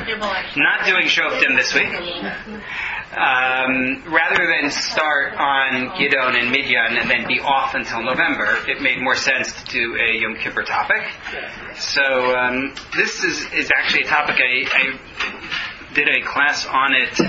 not doing Shoftim this week. Rather than start on Gidon and Midyan and then be off until November, it made more sense to do a Yom Kippur topic. So this is actually a topic I did a class on it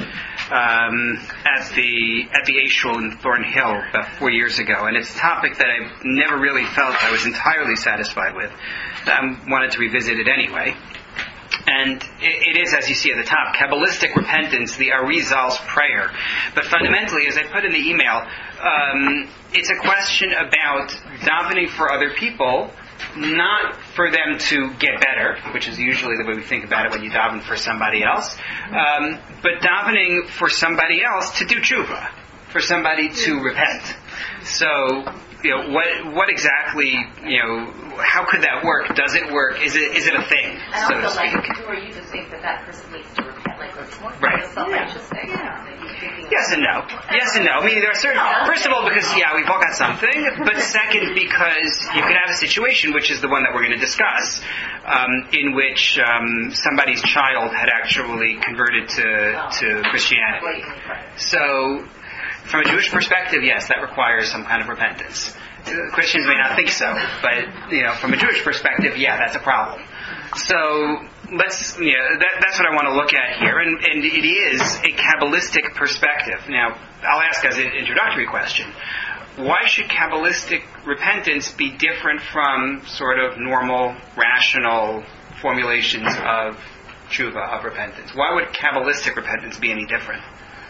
at the Ashul in Thornhill about 4 years ago, and it's a topic that I never really felt I was entirely satisfied with. I wanted to revisit it anyway. And it is, as you see at the top, Kabbalistic repentance, the Arizal's prayer. But fundamentally, as I put in the email, it's a question about davening for other people, not for them to get better, which is usually the way we think about it when you daven for somebody else, but davening for somebody else to do tshuva, for somebody to repent. So, what exactly, how could that work? Does it work? Is it a thing, so to speak? Who are you to think that person needs to repent? It's more right. a self-righteous thing. Yes and no. Yes and no. I mean, there are certain... First of all, because, we've all got something. But second, because you could have a situation, which is the one that we're going to discuss, in which somebody's child had actually converted to Christianity. So, from a Jewish perspective, yes, that requires some kind of repentance. Christians may not think so, but, from a Jewish perspective, that's a problem. So... that's what I want to look at here, and it is a Kabbalistic perspective. Now, I'll ask as an introductory question, why should Kabbalistic repentance be different from sort of normal, rational formulations of tshuva, of repentance? Why would Kabbalistic repentance be any different?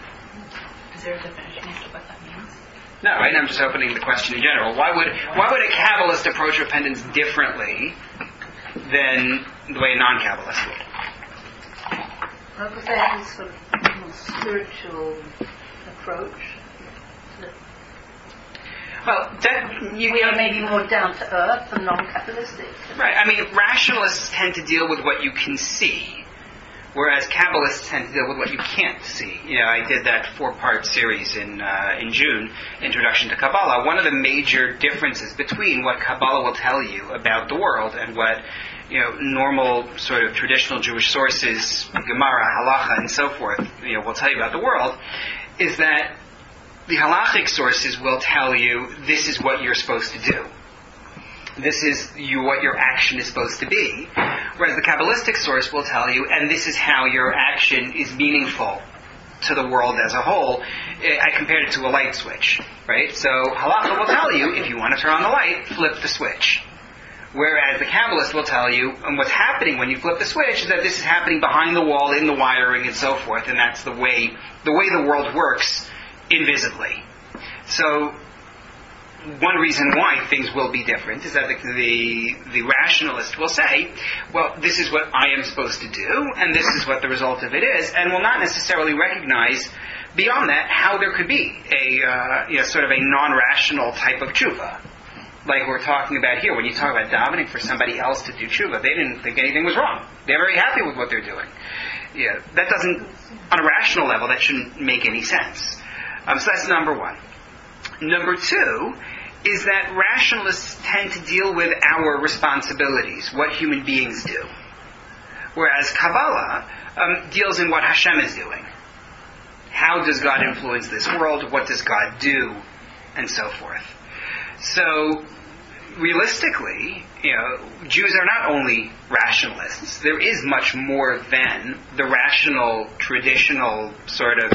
Is there a definition as to what that means? No, right? I'm just opening the question in general. Why would a Kabbalist approach repentance differently than the way a non-Kabbalist would? Well, because they have this sort of more spiritual approach. Well, We are maybe more down to earth than non-Kabbalistic. Right. I mean, rationalists tend to deal with what you can see, whereas Kabbalists tend to deal with what you can't see. I did that 4-part series in June, Introduction to Kabbalah. One of the major differences between what Kabbalah will tell you about the world and what normal sort of traditional Jewish sources, Gemara, Halacha, and so forth, will tell you about the world, is that the halachic sources will tell you this is what you're supposed to do. This is what your action is supposed to be. Whereas the Kabbalistic source will tell you, and this is how your action is meaningful to the world as a whole. I compared it to a light switch, right? So halacha will tell you, if you want to turn on the light, flip the switch. Whereas the Kabbalist will tell you, and what's happening when you flip the switch is that this is happening behind the wall, in the wiring, and so forth, and that's the way the world works invisibly. So one reason why things will be different is that the rationalist will say, well, this is what I am supposed to do, and this is what the result of it is, and will not necessarily recognize beyond that how there could be a sort of a non-rational type of tshuva, like we're talking about here. When you talk about davening for somebody else to do tshuva, they didn't think anything was wrong. They're very happy with what they're doing. That doesn't, on a rational level, that shouldn't make any sense. So that's number one. Number two is that rationalists tend to deal with our responsibilities, what human beings do. Whereas Kabbalah deals in what Hashem is doing. How does God influence this world? What does God do? And so forth. So, realistically, Jews are not only rationalists. There is much more than the rational, traditional sort of,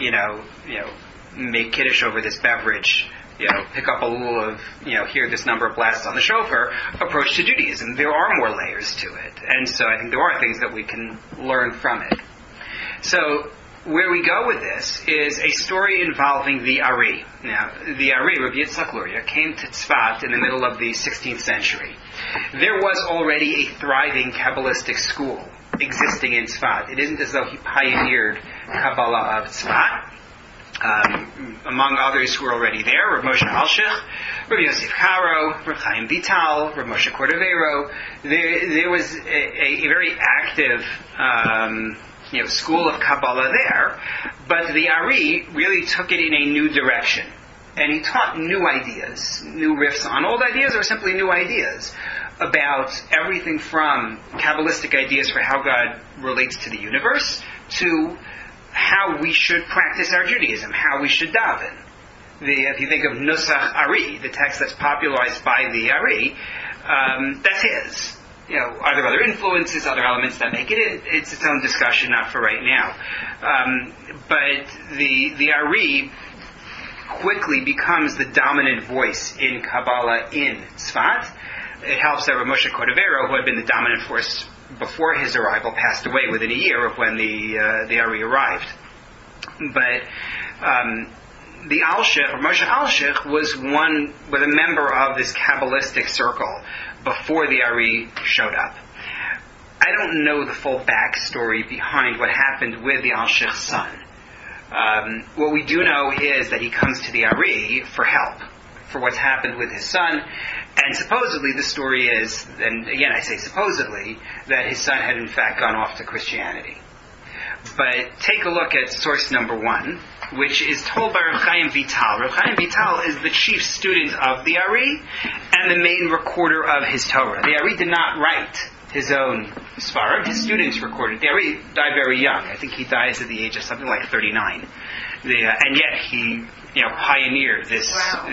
make kiddush over this beverage, pick up a lulav, hear this number of blasts on the shofar approach to Judaism. There are more layers to it. And so I think there are things that we can learn from it. So, where we go with this is a story involving the Ari. Now, the Ari, Rabbi Yitzchak Luria, came to Tzfat in the middle of the 16th century. There was already a thriving Kabbalistic school existing in Tzfat. It isn't as though he pioneered Kabbalah of Tzfat. Among others who were already there, Rav Moshe Alshich, Rabbi Yosef Karo, Rav Chaim Vital, Rav Moshe Cordovero. There was a very active school of Kabbalah there, but the Ari really took it in a new direction. And he taught new ideas, new riffs on old ideas, or simply new ideas about everything from Kabbalistic ideas for how God relates to the universe to how we should practice our Judaism, how we should daven. If you think of Nusach Ari, the text that's popularized by the Ari, that's his. Are there other influences, other elements that make it in? It's its own discussion, not for right now. But the Ari quickly becomes the dominant voice in Kabbalah in Tzfat. It helps that Rav Moshe Cordovero, who had been the dominant force before his arrival, passed away within a year of when the Ari arrived. But the Alshich, Rav Moshe Alshich, was a member of this Kabbalistic circle before the Ari showed up. I don't know the full backstory behind what happened with the Alshich's son. What we do know is that he comes to the Ari for help, for what's happened with his son, and supposedly the story is, and again I say supposedly, that his son had in fact gone off to Christianity. But take a look at source number 1, which is told by Rav Chaim Vital. Rav Chaim Vital is the chief student of the Ari and the main recorder of his Torah. The Ari did not write his own Sfarad. His students recorded. The Ari died very young. I think he dies at the age of something like 39. And yet he, pioneered this. Wow.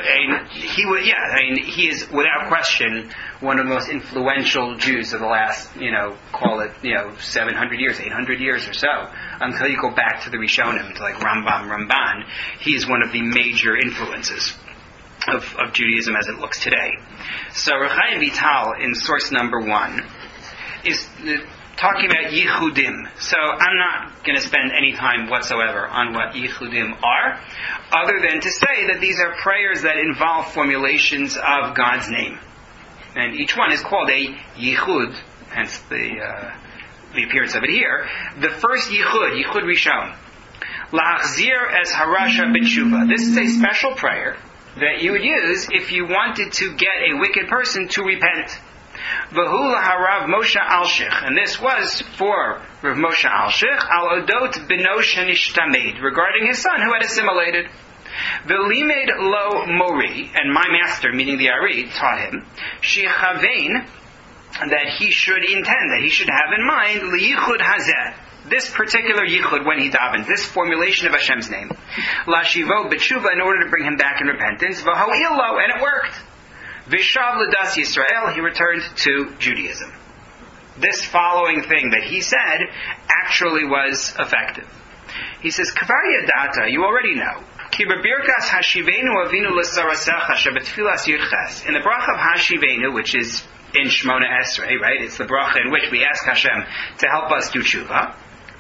He is without question one of the most influential Jews of the last, call it, 700 years, 800 years or so. Until you go back to the Rishonim, to like Ramban, he is one of the major influences of Judaism as it looks today. So Rav Chaim Vital, in source number 1, is talking about Yichudim. So I'm not going to spend any time whatsoever on what Yichudim are, other than to say that these are prayers that involve formulations of God's name. And each one is called a Yichud, hence the appearance of it here. The first Yichud Rishon, La'achzir es harasha b'tshuva. This is a special prayer that you would use if you wanted to get a wicked person to repent. V'hu laharav Moshe Alshich, and this was for Rav Moshe Alshich al odot beno shenishtamed, regarding his son who had assimilated. V'limed lo mori, and my master, meaning the Ari, taught him shechavein, that he should intend, that he should have in mind liyichud hazeh, this particular yichud when he davens, this formulation of Hashem's name, lashivo b'tshuva, in order to bring him back in repentance, v'ho'il lo, and it worked. Vishav l'das Yisrael, he returned to Judaism. This following thing that he said actually was effective. He says, Kvar yadata, you already know, ki b'birkas hashivenu avinu l'sarasecha shebetfilas yudches, in the bracha of hashivenu, which is in Shmona Esrei, right? It's the bracha in which we ask Hashem to help us do tshuva.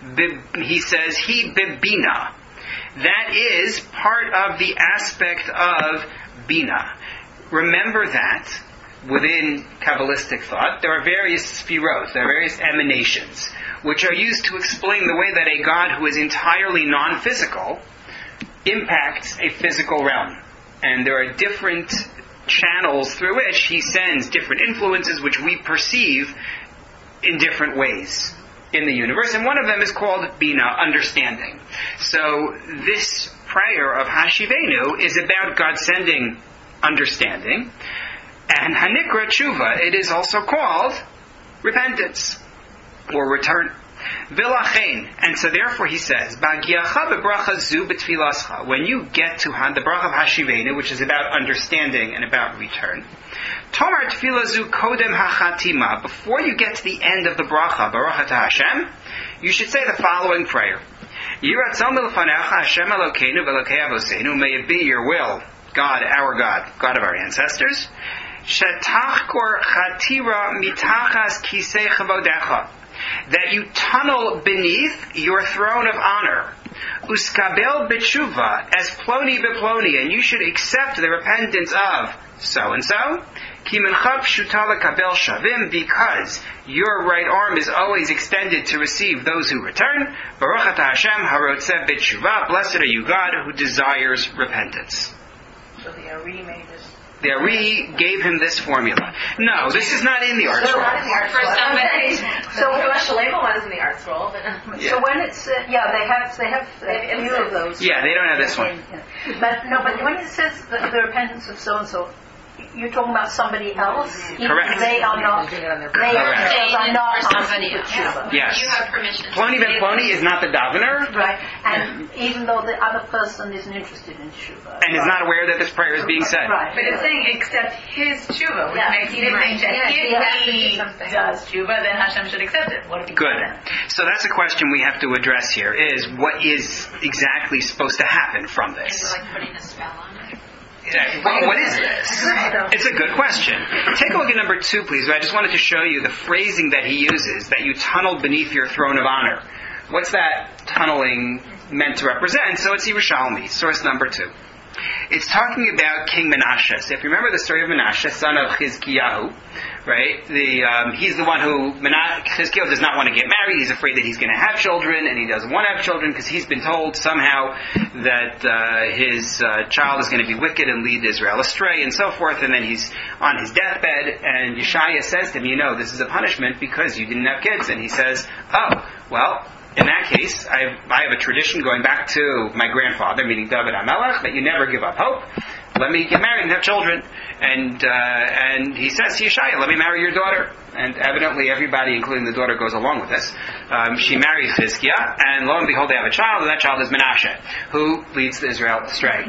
He says, he bibina. That is part of the aspect of bina. Remember that within Kabbalistic thought, there are various sfirot, there are various emanations, which are used to explain the way that a God who is entirely non-physical impacts a physical realm. And there are different channels through which he sends different influences which we perceive in different ways in the universe. And one of them is called Bina, understanding. So this prayer of Hashivenu is about God sending understanding, and Hanikra Tshuva, it is also called repentance or return. Vilachein, and so therefore he says, Bagiacha bebracha zu betfilascha, when you get to the bracha of Hashivenu, which is about understanding and about return, Tomar tefila zu kodem hachatima, before you get to the end of the bracha, Baruch atah Hashem, you should say the following prayer: Yiratzon milfanecha Hashem Elokeinu v'Elokei Avoseinu, may it be your will, God, our God, God of our ancestors, Shetachkor chatira mitachas kisei chavodecha, that you tunnel beneath your throne of honor, uskabel b'tshuva, as ploni beploni, and you should accept the repentance of so-and-so, ki mincha pshuta lekabel shavim, because your right arm is always extended to receive those who return, Baruch atah Hashem harotzeh b'tshuva, blessed are you, God, who desires repentance. So the Ari made this. The Ari gave him this formula. No, this is not in the art scroll. Not in the art For scroll. somebody. So The label one is in the art scroll, but So when it's they have a few of those. Yeah, they don't have this one. But when it says the repentance of so and so, you're talking about somebody else. Even Correct. They are not. They themselves are not For asking somebody for else. tshuva. Yes. You have permission. Ploni ben Ploni is not the davener, Right. And even though the other person isn't interested in tshuva. and is not aware that this prayer is being said. Right. But it's saying accept his tshuva, which Yeah. makes you think that if he does tshuva, then Hashem should accept it. What if he Good. doesn't? So that's a question we have to address here, is what is exactly supposed to happen from Is this? it like putting a spell on it? What is this? It's a good question. Take a look at number 2, please. I just wanted to show you the phrasing that he uses, that you tunneled beneath your throne of honor. What's that tunneling meant to represent? So it's Yerushalmi, source number 2. It's talking about King Menashe. So if you remember the story of Menashe, son of Chizkiyahu, right? He's the one who, Chizkiyahu does not want to get married. He's afraid that he's going to have children, and he doesn't want to have children because he's been told somehow that his child is going to be wicked and lead Israel astray and so forth. And then he's on his deathbed, and Yeshaya says to him, this is a punishment because you didn't have kids. And he says, well, in that case, I have a tradition going back to my grandfather, meaning David HaMelech, that you never give up hope. Let me get married and have children. And he says to Yeshaya, let me marry your daughter. And evidently everybody, including the daughter, goes along with this. She marries Chizkiah, and lo and behold, they have a child, and that child is Menashe, who leads Israel astray.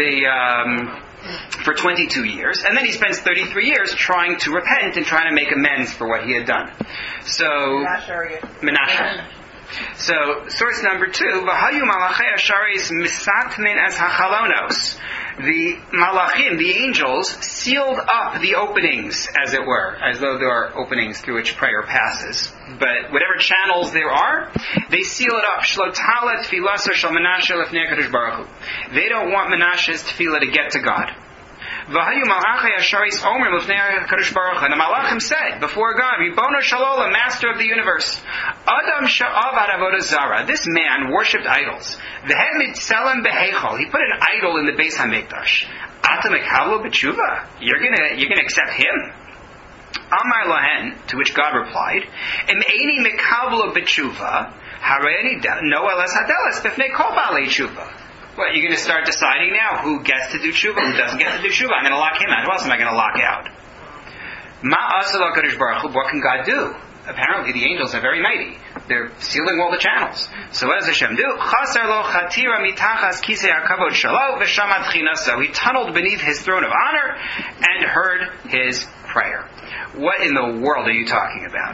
For 22 years, and then he spends 33 years trying to repent and trying to make amends for what he had done. So, Menashe. So, source number 2, V'hayu malachei asharis misatmin as hachalonos. The malachim, the angels, sealed up the openings, as it were, as though there are openings through which prayer passes. But whatever channels there are, they seal it up. Shlotala tfilaso shel Menashe lefnei HaKadosh Baruch Hu. They don't want Menashe's tefillah to get to God. V'hayu malachei asharis omer lefnei HaKadosh Baruch Hu. And the malachim said before God, Ribono shel olam, Master of the universe, Adam sha'avad avodah zara. This man worshipped idols. V'hem mitzelem beheichol. He put an idol in the Beis Hamikdash. Ata mekavlo b'tshuva. You're gonna accept him. Amar lahen, to which God replied, Em eini mekavlo b'tshuva, harei no eles hadeles b'fnei kol baalei tshuva. What, you're going to start deciding now who gets to do tshuva, who doesn't get to do tshuva? I'm going to lock him out. Who else am I going to lock out? Ma asel HaKadosh Baruch Hu, what can God do? Apparently the angels are very mighty. They're sealing all the channels. So what does Hashem do? Chasar lo chatira mitachas kisei hakavod shalo v'shamat chinaso. He tunneled beneath his throne of honor and heard his prayer. What in the world are you talking about?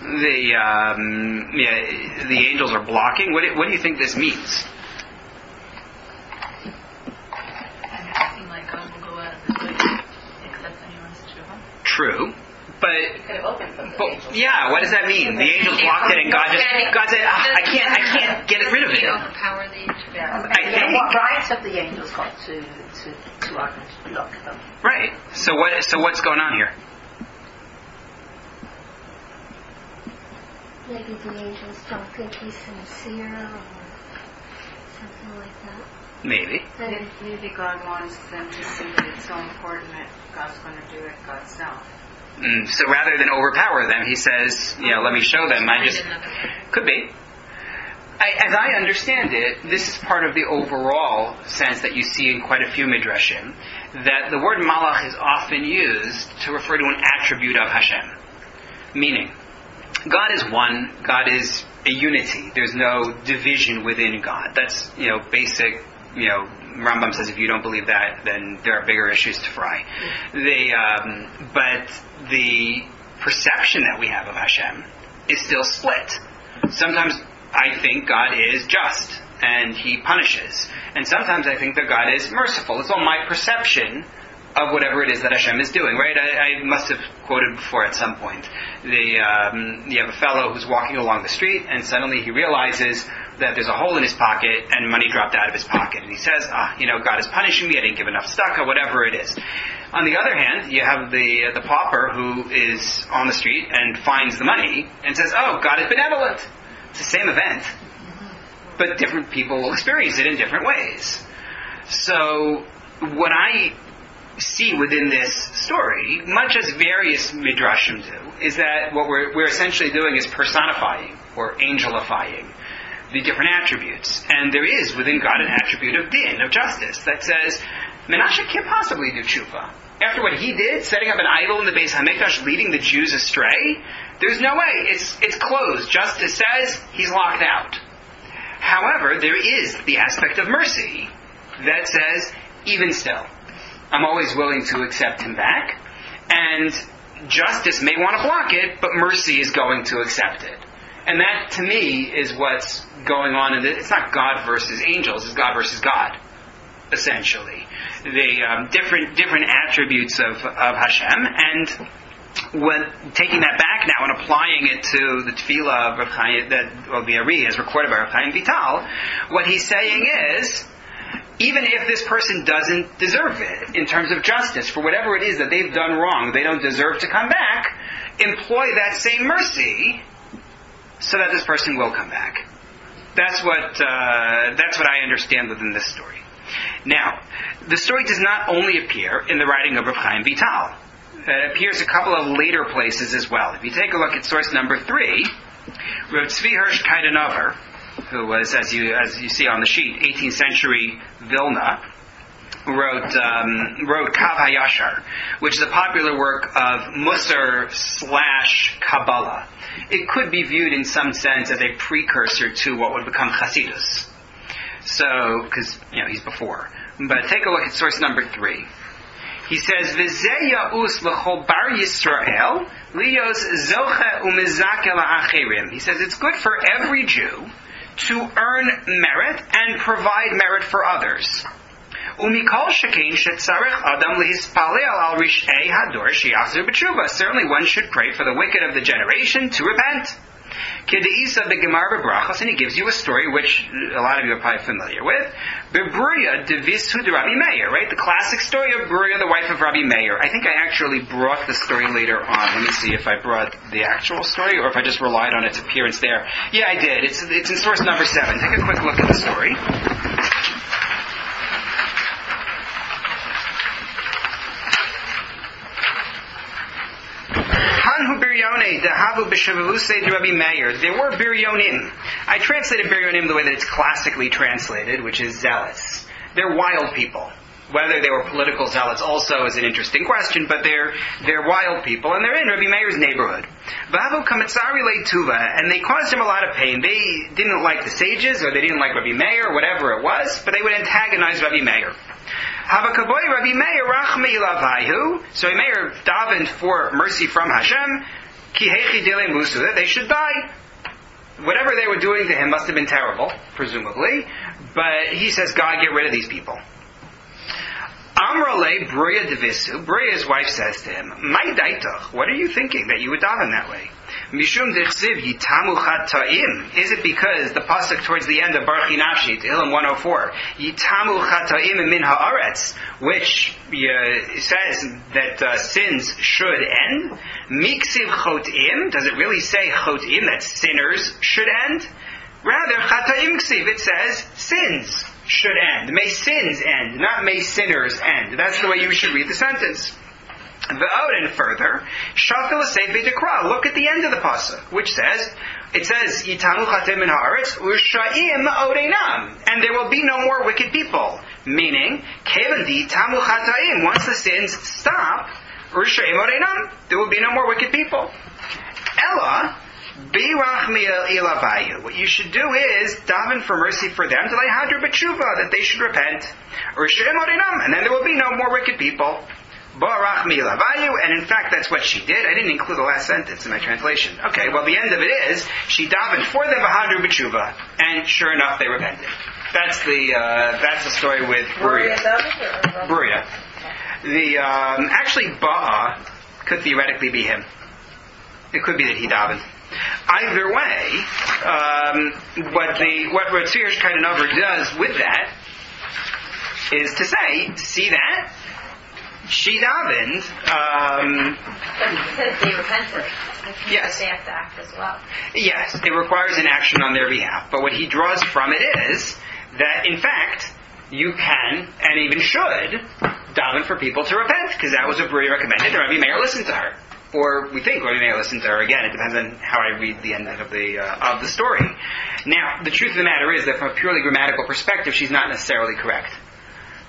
The angels are blocking? What do you think this means? True, but yeah, what does that mean? The angels blocked it, and God said, I can't get rid of it. Overpower the angels. What rights have the angels got to block them? Right. So what's going on here? Maybe the angels don't think he's sincere or something like that. Maybe. Maybe God wants them to see that it's so important that God's going to do it God's self. So rather than overpower them, he says, let me show them. Could be. As I understand it, this is part of the overall sense that you see in quite a few midrashim, that the word malach is often used to refer to an attribute of Hashem. Meaning, God is one, God is a unity. There's no division within God. That's, basic, Rambam says if you don't believe that, then there are bigger issues to fry. But the perception that we have of Hashem is still split. Sometimes I think God is just and He punishes. And sometimes I think that God is merciful. It's all my perception of whatever it is that Hashem is doing, right? I must have quoted before at some point. You have a fellow who's walking along the street and suddenly he realizes that there's a hole in his pocket and money dropped out of his pocket. And he says, God is punishing me, I didn't give enough tzedakah, whatever it is. On the other hand, you have the pauper who is on the street and finds the money and says, God is benevolent. It's the same event, but different people will experience it in different ways. So what I see within this story, much as various midrashim do, is that what we're essentially doing is personifying or angelifying the different attributes. And there is within God an attribute of din, of justice, that says, Menashe can't possibly do tshuva. after what he did, setting up an idol in the Beis HaMikdash, leading the Jews astray, there's no way. It's closed. Justice says he's locked out. However, there is the aspect of mercy that says, even still, I'm always willing to accept him back, and justice may want to block it, but mercy is going to accept it. And that, to me, is what's going on. It's not God versus angels, it's God versus God, essentially. The different attributes of Hashem, and when taking that back now and applying it to the tefillah of Rav Chaim, the Ari, as recorded by Rav Chaim Vital, what he's saying is, even if this person doesn't deserve it in terms of justice, for whatever it is that they've done wrong, they don't deserve to come back, employ that same mercy so that this person will come back. That's what I understand within this story. Now, the story does not only appear in the writing of Rav Chaim Vital. It appears a couple of later places as well. If you take a look at source number 3, Rav Tzvi Hirsch Kaidanover, who was, as you see on the sheet, 18th century Vilna, wrote Kav HaYashar, which is a popular work of Musar / Kabbalah. It could be viewed in some sense as a precursor to what would become Chasidus. So, because, he's before. But take a look at source number 3. He says, V'zeh ya'us l'chol bar Yisrael lios zoche u'mezakel ha'acherim. He says it's good for every Jew to earn merit and provide merit for others. Umikol shekein shetzarech adam lehispalel al rish'ei hador sheyachzor b'tshuva. Certainly one should pray for the wicked of the generation to repent. Kedeisa begemar bebrachos, and he gives you a story which a lot of you are probably familiar with. Bebruya devishu de Rabbi Meir, right? The classic story of Bruya, the wife of Rabbi Meir. I think I actually brought the story later on. Let me see if I brought the actual story or if I just relied on its appearance there. Yeah, I did. It's in source number 7. Take a quick look at the story. There were biryonim. I translated biryonim the way that it's classically translated, which is zealots. They're wild people. Whether they were political zealots also is an interesting question, but they're wild people, and they're in Rabbi Meir's neighborhood. And they caused him a lot of pain. They didn't like the sages, or they didn't like Rabbi Meir, whatever it was, but they would antagonize Rabbi Meir. Rabbi Meir rachmei ilavayhu. So Rabbi Meir davened for mercy from Hashem. Ki hechi dilei musu, that they should die. Whatever they were doing to him must have been terrible, presumably. But he says, God, get rid of these people. Amrale Bruya devisu. Bruya's wife says to him, "My daitach, what are you thinking that you would daven that way? Mishum dechsiv yitamu chataim. Is it because the pasuk towards the end of Baruch Nafshi, Tehillim 104, yitamu chataim min haaretz, which says that sins should end? Miksiv chotim. Does it really say chotim, that sinners should end? Rather, chataim ksiv. It says sins should end. May sins end, not may sinners end. That's the way you should read the sentence. And further, Shafil Sefer Dekra. Look at the end of the pasuk, which says, Yitanu chatem min haaretz u'sha'im odeinam, and there will be no more wicked people. Meaning, Kevan di tamu chataim. Once the sins stop, u'sha'im odeinam, there will be no more wicked people. Ella. What you should do is daven for mercy for them till they hadru b'tshuva, that they should repent. And then there will be no more wicked people. And in fact, that's what she did. I didn't include the last sentence in my translation. Okay, well, the end of it is she davened for them hadru b'tshuva, and sure enough, they repented. That's the story with Bruya. Bruya. Actually, Ba'a could theoretically be him. It could be that he davened. Either way, what Tzvi Hirsch Kaidanover does with that is to say, see that? She davened. But he says they repented. Yes. They have to act as well. Yes, it requires an action on their behalf. But what he draws from it is that, in fact, you can, and even should, daven for people to repent, because that was what Bruya recommended, and Rabbi Meir listened to her. Or we think Rabbi Meir listened to her. Again, it depends on how I read the end of the story. Now, the truth of the matter is that from a purely grammatical perspective, she's not necessarily correct.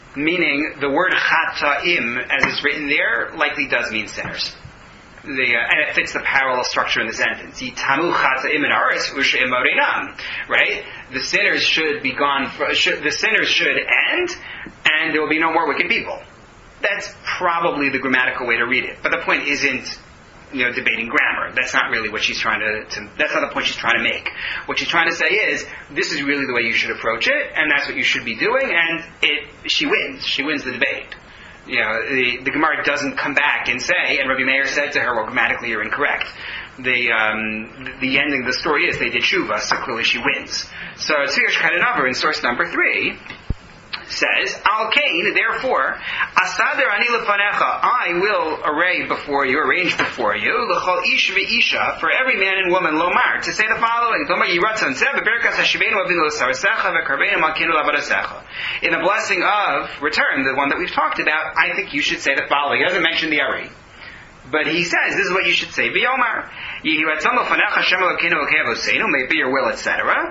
Meaning, the word chata'im, as it's written there, likely does mean sinners. And it fits the parallel structure in the sentence. Yitamu chata'im in aretz u'she'im morinam. Right? The sinners should be gone. The sinners should end, and there will be no more wicked people. That's probably the grammatical way to read it. But the point isn't, debating grammar. That's not really what she's trying to that's not the point she's trying to make. What she's trying to say is, this is really the way you should approach it, and that's what you should be doing, and she wins. She wins the debate. The Gemara doesn't come back and say, and Rabbi Meir said to her, well, grammatically you're incorrect. The ending of the story is they did tshuva, so clearly she wins. So Tzir Shkadanavar in source number 3 says, Al Kain, therefore, Asader ani lefanecha, I will arrange before you, l'chol ish ve'isha, for every man and woman, lomar, to say the following, Lomar yiratzon zeh, beberkas hashivenu avinu l'sarasecha, ve'karbeinu malkinu l'avodasecha. In the blessing of return, the one that we've talked about, I think you should say the following. He doesn't mention the Ari. But he says, this is what you should say. V'yomar, may it be your will, etc.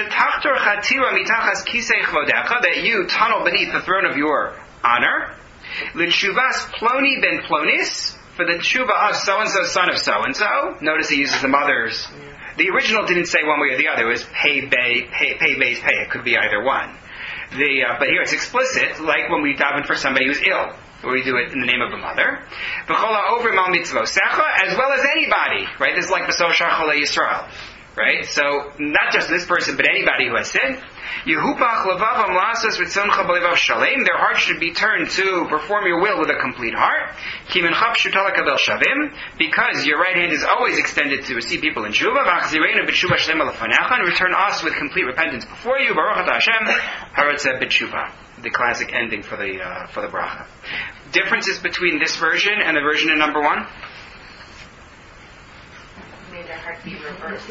That you tunnel beneath the throne of your honor. L'tshuvas ploni ben plonis, for the tshuva of so-and-so, son of so-and-so. Notice he uses the mother's. The original didn't say one way or the other. It was pay bay's pay. It could be either one. But here it's explicit, like when we daven for somebody who's ill, where we do it in the name of the mother. As well as anybody, right? This is like the Soshar Chole Yisrael, right? So, not just this person, but anybody who has sinned. Their heart should be turned to perform your will with a complete heart. Because your right hand is always extended to receive people in tshuva. And return us with complete repentance before you. Baruch atah Hashem, haratzeh b'tshuva. The classic ending for the bracha. Differences between this version and the version in number 1? May their heart be reversed.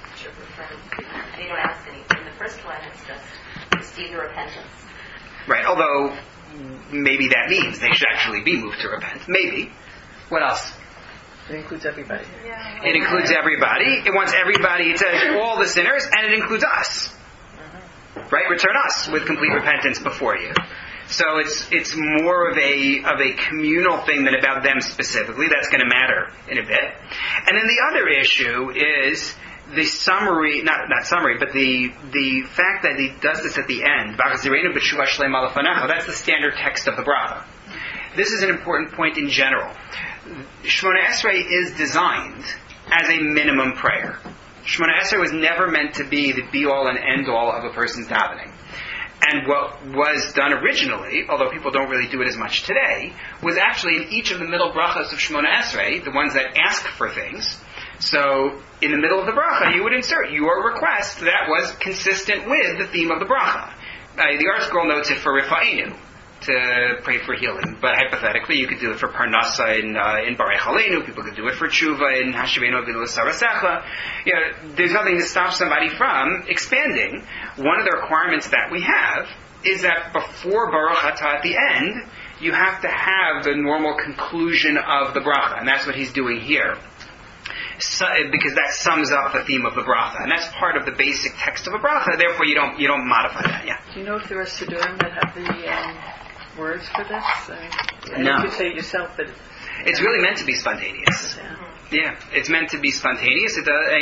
They don't ask anything. In the first one, it's just receive the repentance. Right, although maybe that means they should actually be moved to repent. Maybe. What else? It includes everybody. Yeah. It includes everybody. It wants everybody. It says all the sinners, and it includes us. Right? Return us with complete repentance before you. So it's more of a communal thing than about them specifically. That's going to matter in a bit. And then the other issue is the summary, not summary, but the fact that he does this at the end. That's the standard text of the bracha. This is an important point in general. Shemona Esrei is designed as a minimum prayer. Shemona Esrei was never meant to be the be-all and end-all of a person's davening. And what was done originally, although people don't really do it as much today, was actually in each of the middle brachas of Shemona Esrei, the ones that ask for things. So, in the middle of the bracha, you would insert your request that was consistent with the theme of the bracha. The ArtScroll notes it for Rifa'inu, to pray for healing. But hypothetically, you could do it for Parnasa in Barei Chaleinu. People could do it for Tshuva in Hashivenu Avinu L'Sarasecha. There's nothing to stop somebody from expanding. One of the requirements that we have is that before Baruch Atah at the end, you have to have the normal conclusion of the bracha. And that's what he's doing here. So, because that sums up the theme of the bracha, and that's part of the basic text of a bracha. Therefore, you don't modify that. Yeah. Do you know if there are siddurim that have the words for this? No. You could say it yourself, but it's really meant to be spontaneous. Yeah, it's meant to be spontaneous.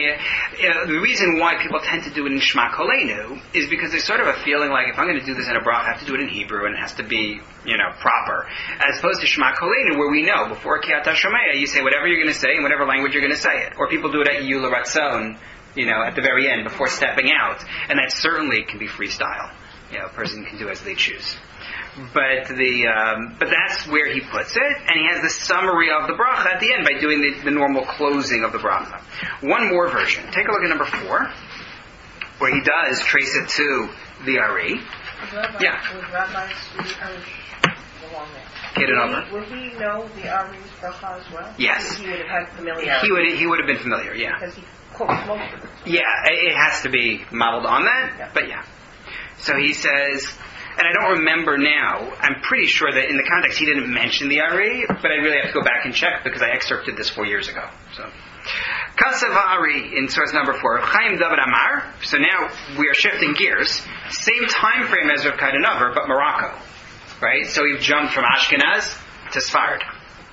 The reason why people tend to do it in Shema Kolenu is because there's sort of a feeling like if I'm going to do this in a bracha, I have to do it in Hebrew and it has to be, proper. As opposed to Shema Kolenu, where we know before Kriyat HaShomea, you say whatever you're going to say in whatever language you're going to say it. Or people do it at Yula Ratzon, at the very end before stepping out, and that certainly can be freestyle. A person can do as they choose. But that's where he puts it, and he has the summary of the bracha at the end by doing the normal closing of the bracha. One more version. Take a look at number 4, where he does trace it to the Ari. Yeah. Would rabbis read Arish along there? Would he know the Ari's bracha as well? Yes. He would have had familiarity. He would have been familiar, yeah. Because he quotes most of it. Yeah, it has to be modeled on that, but yeah. So he says, and I don't remember now, I'm pretty sure that in the context he didn't mention the Ari, but I really have to go back and check because I excerpted this 4 years ago. So, Kasav Ari in source number 4, Chaim David Amar. So now we are shifting gears. Same time frame as Rav Kadanavar, but Morocco. right? So he jumped from Ashkenaz to Sfard.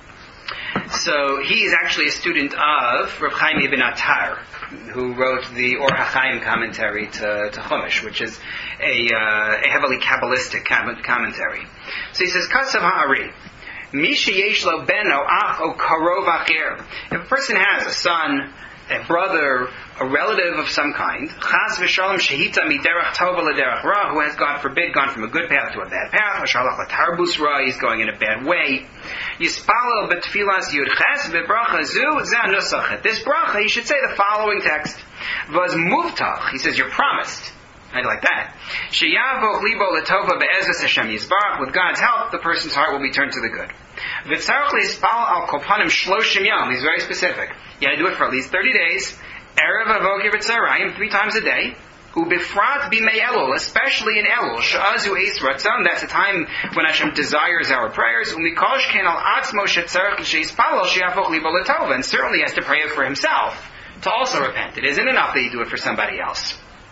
So he is actually a student of Reb Chaim Ibn Attar, who wrote the Or HaChaim commentary to Chumash, which is a heavily Kabbalistic commentary. So he says, Kasav Ha'ari, Mi sheyesh lo beno ach o karov acher. If a person has a son, a brother, a relative of some kind, chas v'shalom shehita miderach tova l'derach ra, who has, God forbid, gone from a good path to a bad path, v'shalach l'tarbus ra, he's going in a bad way. Yispalel betfilas yudches v'bracha zu zeh nusach. This bracha, he should say the following text: Vaz muvtach. He says, you're promised. I like that. Sheyavoch libo letova be'ezras Hashem yizbarach. With God's help, the person's heart will be turned to the good. V'tzarach lispal al kopanim shloshim yom. He's very specific. You got to do it for at least 30 days. Erev avoker v'tzarayim, 3 times a day. Ubifrat b'mei Elul, especially in Elul. Sha'azu eis ratzon. That's the time when Hashem desires our prayers. Umikosh ken al atzmo shetzarach sheyispal sheyavoch libo letova. And certainly he has to pray it for himself to also repent. It isn't enough that you do it for somebody else.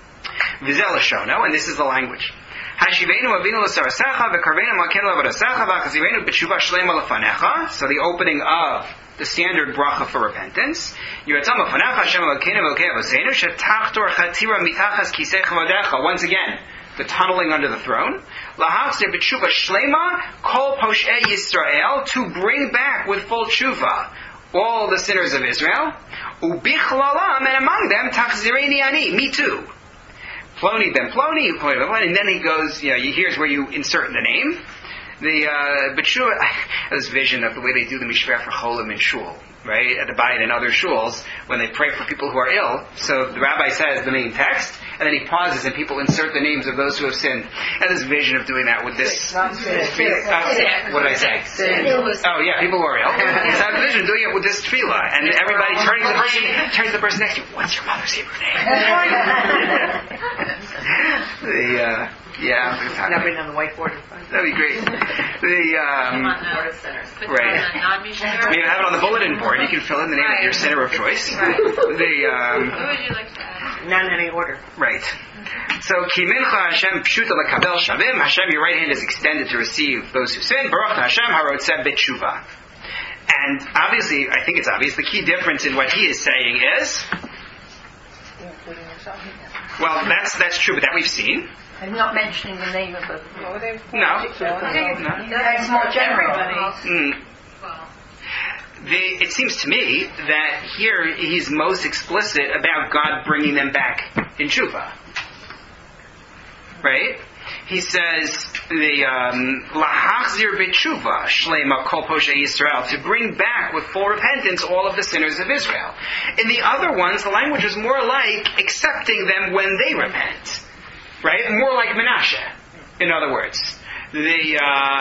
Vizel Shono, and this is the language. Hashivenu avinu l'sarasecha v'karvenu makenu l'avodasecha v'achazivenu b'tshuva shlema l'fanecha. So the opening of the standard bracha for repentance. Yiratzam l'fanecha Hashem Elokeinu v'Elokei Avoseinu shetachtor chatira mitachas kisei chavodecha. Once again, the tunneling under the throne. Lahachzir b'tshuva shlema kol poshei Yisrael, to bring back with full tshuva all the sinners of Israel. Ubichlalam, and among them tachzireni ani, me too. Ploni ben Ploni, and then he goes, here's where you insert the name. B'tshuva, this vision of the way they do the Mishver for Cholim in Shul, right? At the Bayit and other shuls, when they pray for people who are ill. So the rabbi says the main text, and then he pauses and people insert the names of those who have sinned. And this vision of doing that with this... what did I say? Oh yeah, people who are ill. So I have a vision of doing it with this tefillah, and everybody turning to the person next to you, what's your mother's Hebrew name? Now bring on the whiteboard in front. That'd be great. On the Board of Sinners. Right. I mean, you have it on the bulletin board. You can fill in the name of your sinner of choice. Who would you like to add? Not in any order. Right. So, Ki mincha Hashem pshuta lekabel shavim. Hashem, your right hand is extended to receive those who sin. Baruch Hashem harotzeh b'tshuva. And obviously, I think it's obvious, the key difference in what he is saying is... Well, that's true, but that we've seen. I'm not mentioning the name of the... No. That's more general. It seems to me that here he's most explicit about God bringing them back in tshuva. Right? He says, Lahachzir b'tshuva shlema kol poshei Yisrael, to bring back with full repentance all of the sinners of Israel. In the other ones, the language is more like accepting them when they repent. Right? More like Menashe, in other words. In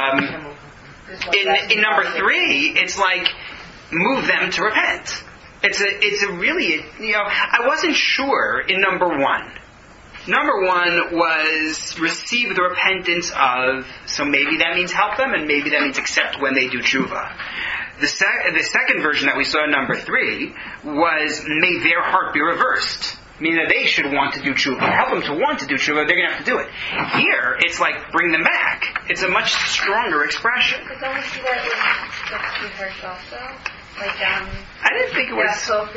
number 3, it's like move them to repent. It's a really, I wasn't sure in number 1. Number 1 was receive the repentance of, so maybe that means help them, and maybe that means accept when they do tshuva. The second version that we saw in number 3 was may their heart be reversed. Meaning that they should want to do tshuva. Help them to want to do tshuva, they're going to have to do it. Here, it's like, bring them back. It's a much stronger expression. But don't we see that in the verse also? Like, I didn't think it was...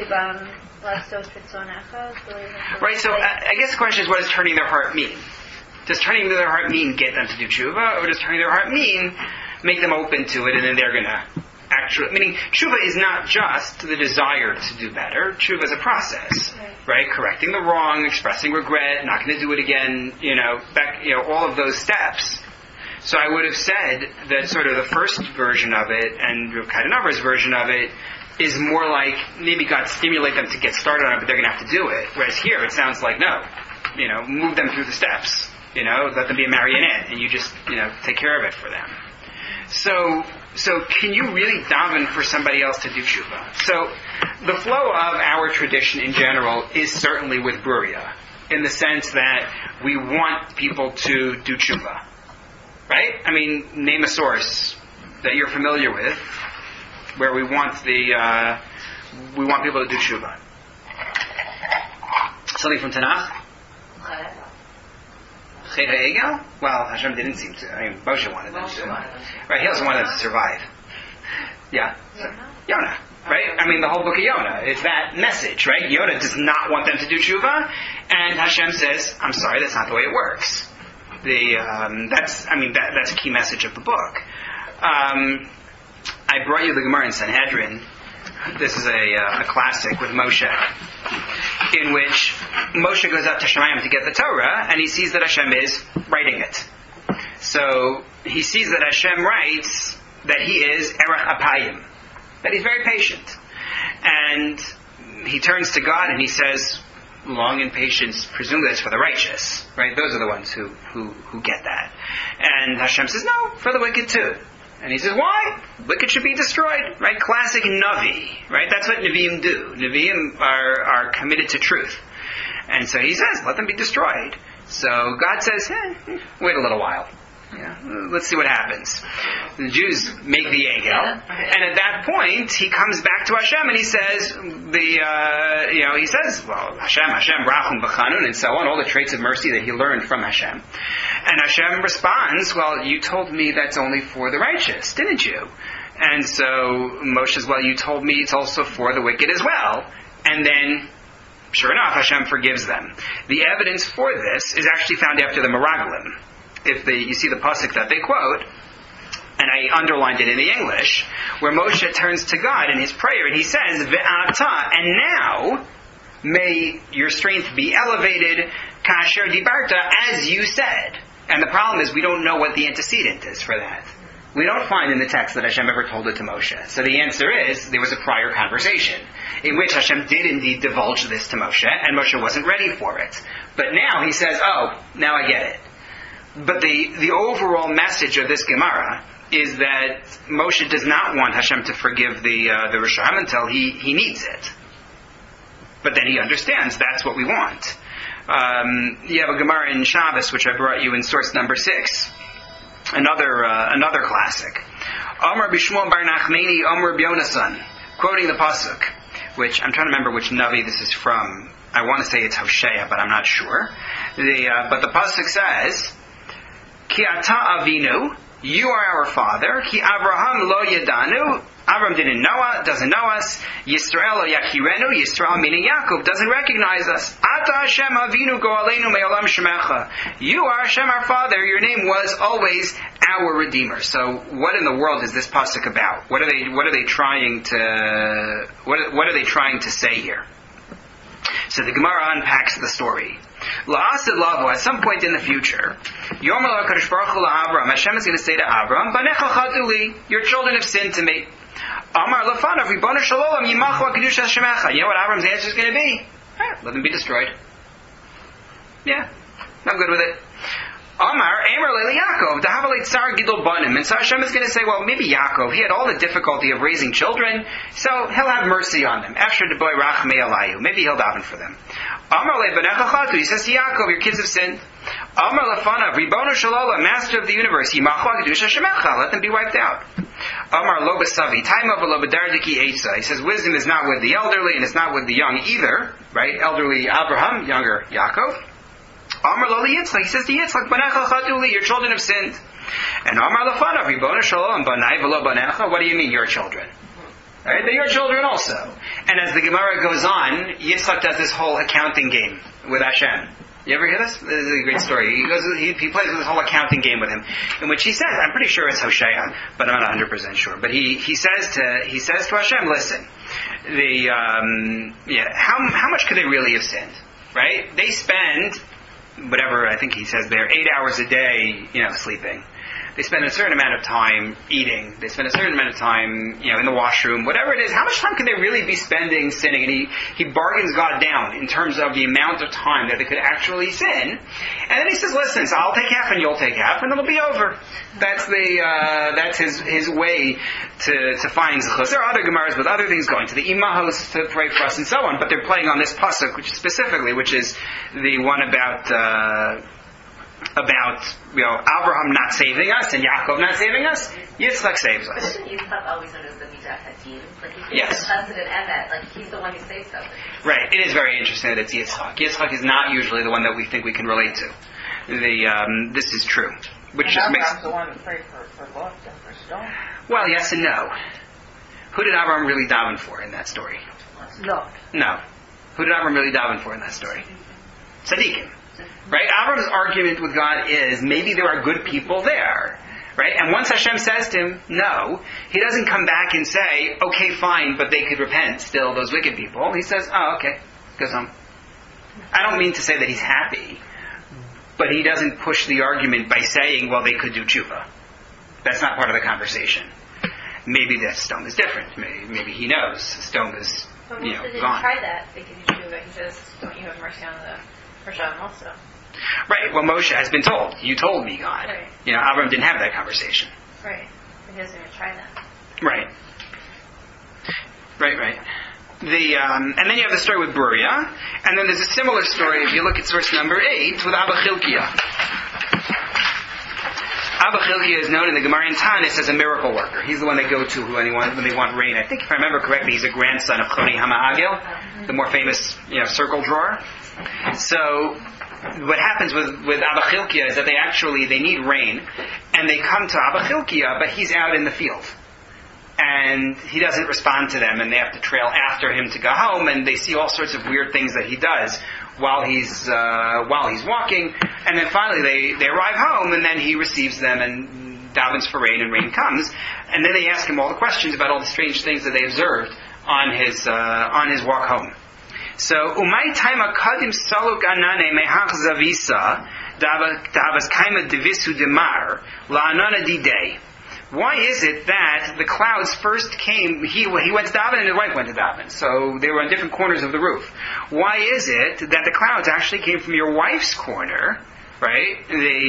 Right, so I guess the question is, what does turning their heart mean? Does turning their heart mean get them to do tshuva, or does turning their heart mean make them open to it and then they're going to actually... Meaning, tshuva is not just the desire to do better. Tshuva is a process. Right, correcting the wrong, expressing regret, not going to do it again, all of those steps. So I would have said that sort of the first version of it and Rav Kaidanavar's version of it is more like maybe God stimulate them to get started on it, but they're going to have to do it. Whereas here it sounds like no, move them through the steps, let them be a marionette, and you just take care of it for them. So can you really daven for somebody else to do tshuva? So the flow of our tradition in general is certainly with Bruria, in the sense that we want people to do tshuva. Right? I mean, name a source that you're familiar with where we want people to do tshuva. Something from Tanakh? Chet HaEgel? Well, Hashem didn't seem to. I mean, Moshe wanted them to. Right, he also wanted them to survive. Yeah. Yonah. Right? I mean, the whole book of Yonah is that message, right? Yonah does not want them to do tshuva, and Hashem says, I'm sorry, that's not the way it works. That's a key message of the book. I brought you the Gemara in Sanhedrin. This is a classic with Moshe, in which Moshe goes up to Shemayim to get the Torah, and he sees that Hashem is writing it. So he sees that Hashem writes that he is Erech Apayim, that he's very patient. And he turns to God and he says, long and patience, presumably that's for the righteous, right? Those are the ones who get that. And Hashem says, no, for the wicked too. And he says, why? Wicked should be destroyed, right? Classic Navi, right? That's what Nevi'im do. Nevi'im are committed to truth. And so he says, let them be destroyed. So God says, wait a little while. Yeah, let's see what happens. The Jews make the Egel, and at that point he comes back to Hashem and he says, well, Hashem, Rachum B'chanun, and so on, all the traits of mercy that he learned from Hashem. And Hashem responds, well, you told me that's only for the righteous, didn't you? And so Moshe says, well, you told me it's also for the wicked as well. And then, sure enough, Hashem forgives them. The evidence for this is actually found after the Meraglim. You see the pasuk that they quote, and I underlined it in the English, where Moshe turns to God in his prayer and he says, Ve'ata, and now may your strength be elevated, kasher dibarta, as you said. And the problem is we don't know what the antecedent is for that. We don't find in the text that Hashem ever told it to Moshe. So the answer is, there was a prior conversation in which Hashem did indeed divulge this to Moshe, and Moshe wasn't ready for it. But now he says, oh, now I get it. But the overall message of this Gemara is that Moshe does not want Hashem to forgive the Rishayim until he needs it. But then he understands that's what we want. You have a Gemara in Shabbos, which I brought you in source number 6. Another classic. Amar Bishmuel Bar Nachmani, Amar B'Yonasan, quoting the pasuk, which I'm trying to remember which Navi this is from. I want to say it's Hosea, but I'm not sure. But the pasuk says, Ki ata avinu, you are our father. Ki Avraham lo yadanu, Avram doesn't know us. Yisrael lo yakirenu, Yisrael meaning Yaakov doesn't recognize us. Ata Hashem avinu go'aleinu me'olam shemecha. You are Hashem our father. Your name was always our Redeemer. So, what in the world is this pasuk about? What are they trying to say here? So the Gemara unpacks the story. La'asid lavo, at some point in the future, Yomer HaKadosh Baruch Hu la'Avram, Hashem is going to say to Avram, Banecha chatu li, your children have sinned to me. Amar lefanav, Ribono shel olam, yimachu ha'kedusha shemecha. You know what Avram's answer is going to be? Let them be destroyed. Yeah, I'm good with it. Amar, Emer Leili Yaakov, Dahavalei Tsar Gidol Banim. And so Hashem is going to say, well, maybe Yaakov, he had all the difficulty of raising children, so he'll have mercy on them. After the boy Rachmei Alayu, maybe he'll daven for them. Amar Le Banecha Chatu, he says to Yaakov, your kids have sinned. Amar Lefanav, Ribono shel olam, Master of the universe, Yimachu ha'kedusha shemecha, let them be wiped out. Amar Lo B'savi, Taima V'lo B'dardiki Eitza. He says, wisdom is not with the elderly, and it's not with the young either, right? Elderly Abraham, younger Yaakov. Amar Lo Yitzchak, he says to Yitzchak, Banecha chatu li, your children have sinned. And Amar Lefanav, Ribono shel olam, Banai V'lo Banecha, what do you mean, your children? Right? They're your children also. And as the Gemara goes on, Yitzchak does this whole accounting game with Hashem. You ever hear this? This is a great story. He plays this whole accounting game with him, in which he says, I'm pretty sure it's Hosea, but I'm not 100% sure. But he says to Hashem, listen, how much could they really have sinned? Right? They spend whatever I think he says there, 8 hours a day, sleeping. They spend a certain amount of time eating. They spend a certain amount of time, in the washroom, whatever it is. How much time can they really be spending sinning? And he bargains God down in terms of the amount of time that they could actually sin. And then he says, listen, so I'll take half and you'll take half and it'll be over. That's his way to find zechus. There are other Gemaras with other things going to the imahos to pray for us and so on, but they're playing on this pasuk, which is the one about Abraham not saving us and Yaakov not saving us. Yitzchak saves us. But isn't Yitzchak always under the midah hadin? Yes. The chesed and emet, he's the one who saves something. Right. It is very interesting that it's Yitzchak. Yitzchak is not usually the one that we think we can relate to. this is true. Which And just makes... Abraham's the one who prayed for Lot and for stone. Well, yes and no. Who did Abraham really daven for in that story? Lot. No. Who did Abraham really daven for in that story? Tzaddikim. Right? Abraham's argument with God is maybe there are good people there. Right? And once Hashem says to him, no, he doesn't come back and say, okay, fine, but they could repent still, those wicked people. He says, oh, okay, goes home. I don't mean to say that he's happy, but he doesn't push the argument by saying, well, they could do tshuva. That's not part of the conversation. Maybe the stone is different. Maybe he knows the stone is, But you Moshe know, didn't gone. try that because he knew that he says, don't you have mercy on the Rishon also. Right, well, Moshe has been told, you told me, God. Right. You know, Abraham didn't have that conversation. Right. But he doesn't even try that. Right. Right. And then you have the story with Beruria, and then there's a similar story if you look at source number 8 with Abba Chilkiah. Abba Chilkiah is known in the Gemara in Tanis as a miracle worker. He's the one they go to when they want rain. I think if I remember correctly, he's a grandson of Choni Hama'agil, the more famous circle drawer. So what happens with Abba Chilkiah is that they need rain, and they come to Abba Chilkiah, but he's out in the field. And he doesn't respond to them, and they have to trail after him to go home, and they see all sorts of weird things that he does while he's walking, and then finally they arrive home, and then he receives them and davens for rain, and rain comes, and then they ask him all the questions about all the strange things that they observed on his walk home. So umay taima kadim saluk anane mehach zavisa davas kaima divisu demar la anana didei. Why is it that the clouds first came, he went to daven and his wife went to daven, so they were on different corners of the roof. Why is it that the clouds actually came from your wife's corner, right?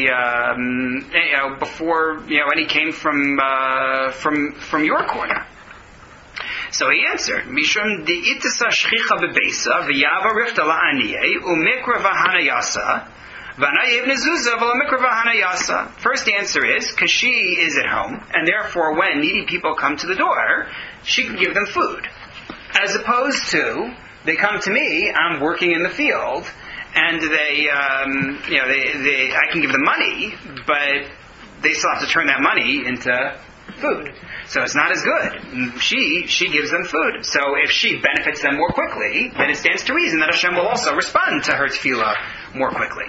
Before, and he came from your corner. So he answered, Mishum di'itasa shchicha bebeisa v'yava rifta la'aniyeh u'mikra v'hanayasa. First answer is because she is at home, and therefore when needy people come to the door, she can give them food. As opposed to, they come to me, I'm working in the field, and I can give them money, but they still have to turn that money into food. So it's not as good. She gives them food. So if she benefits them more quickly, then it stands to reason that Hashem will also respond to her tefillah more quickly.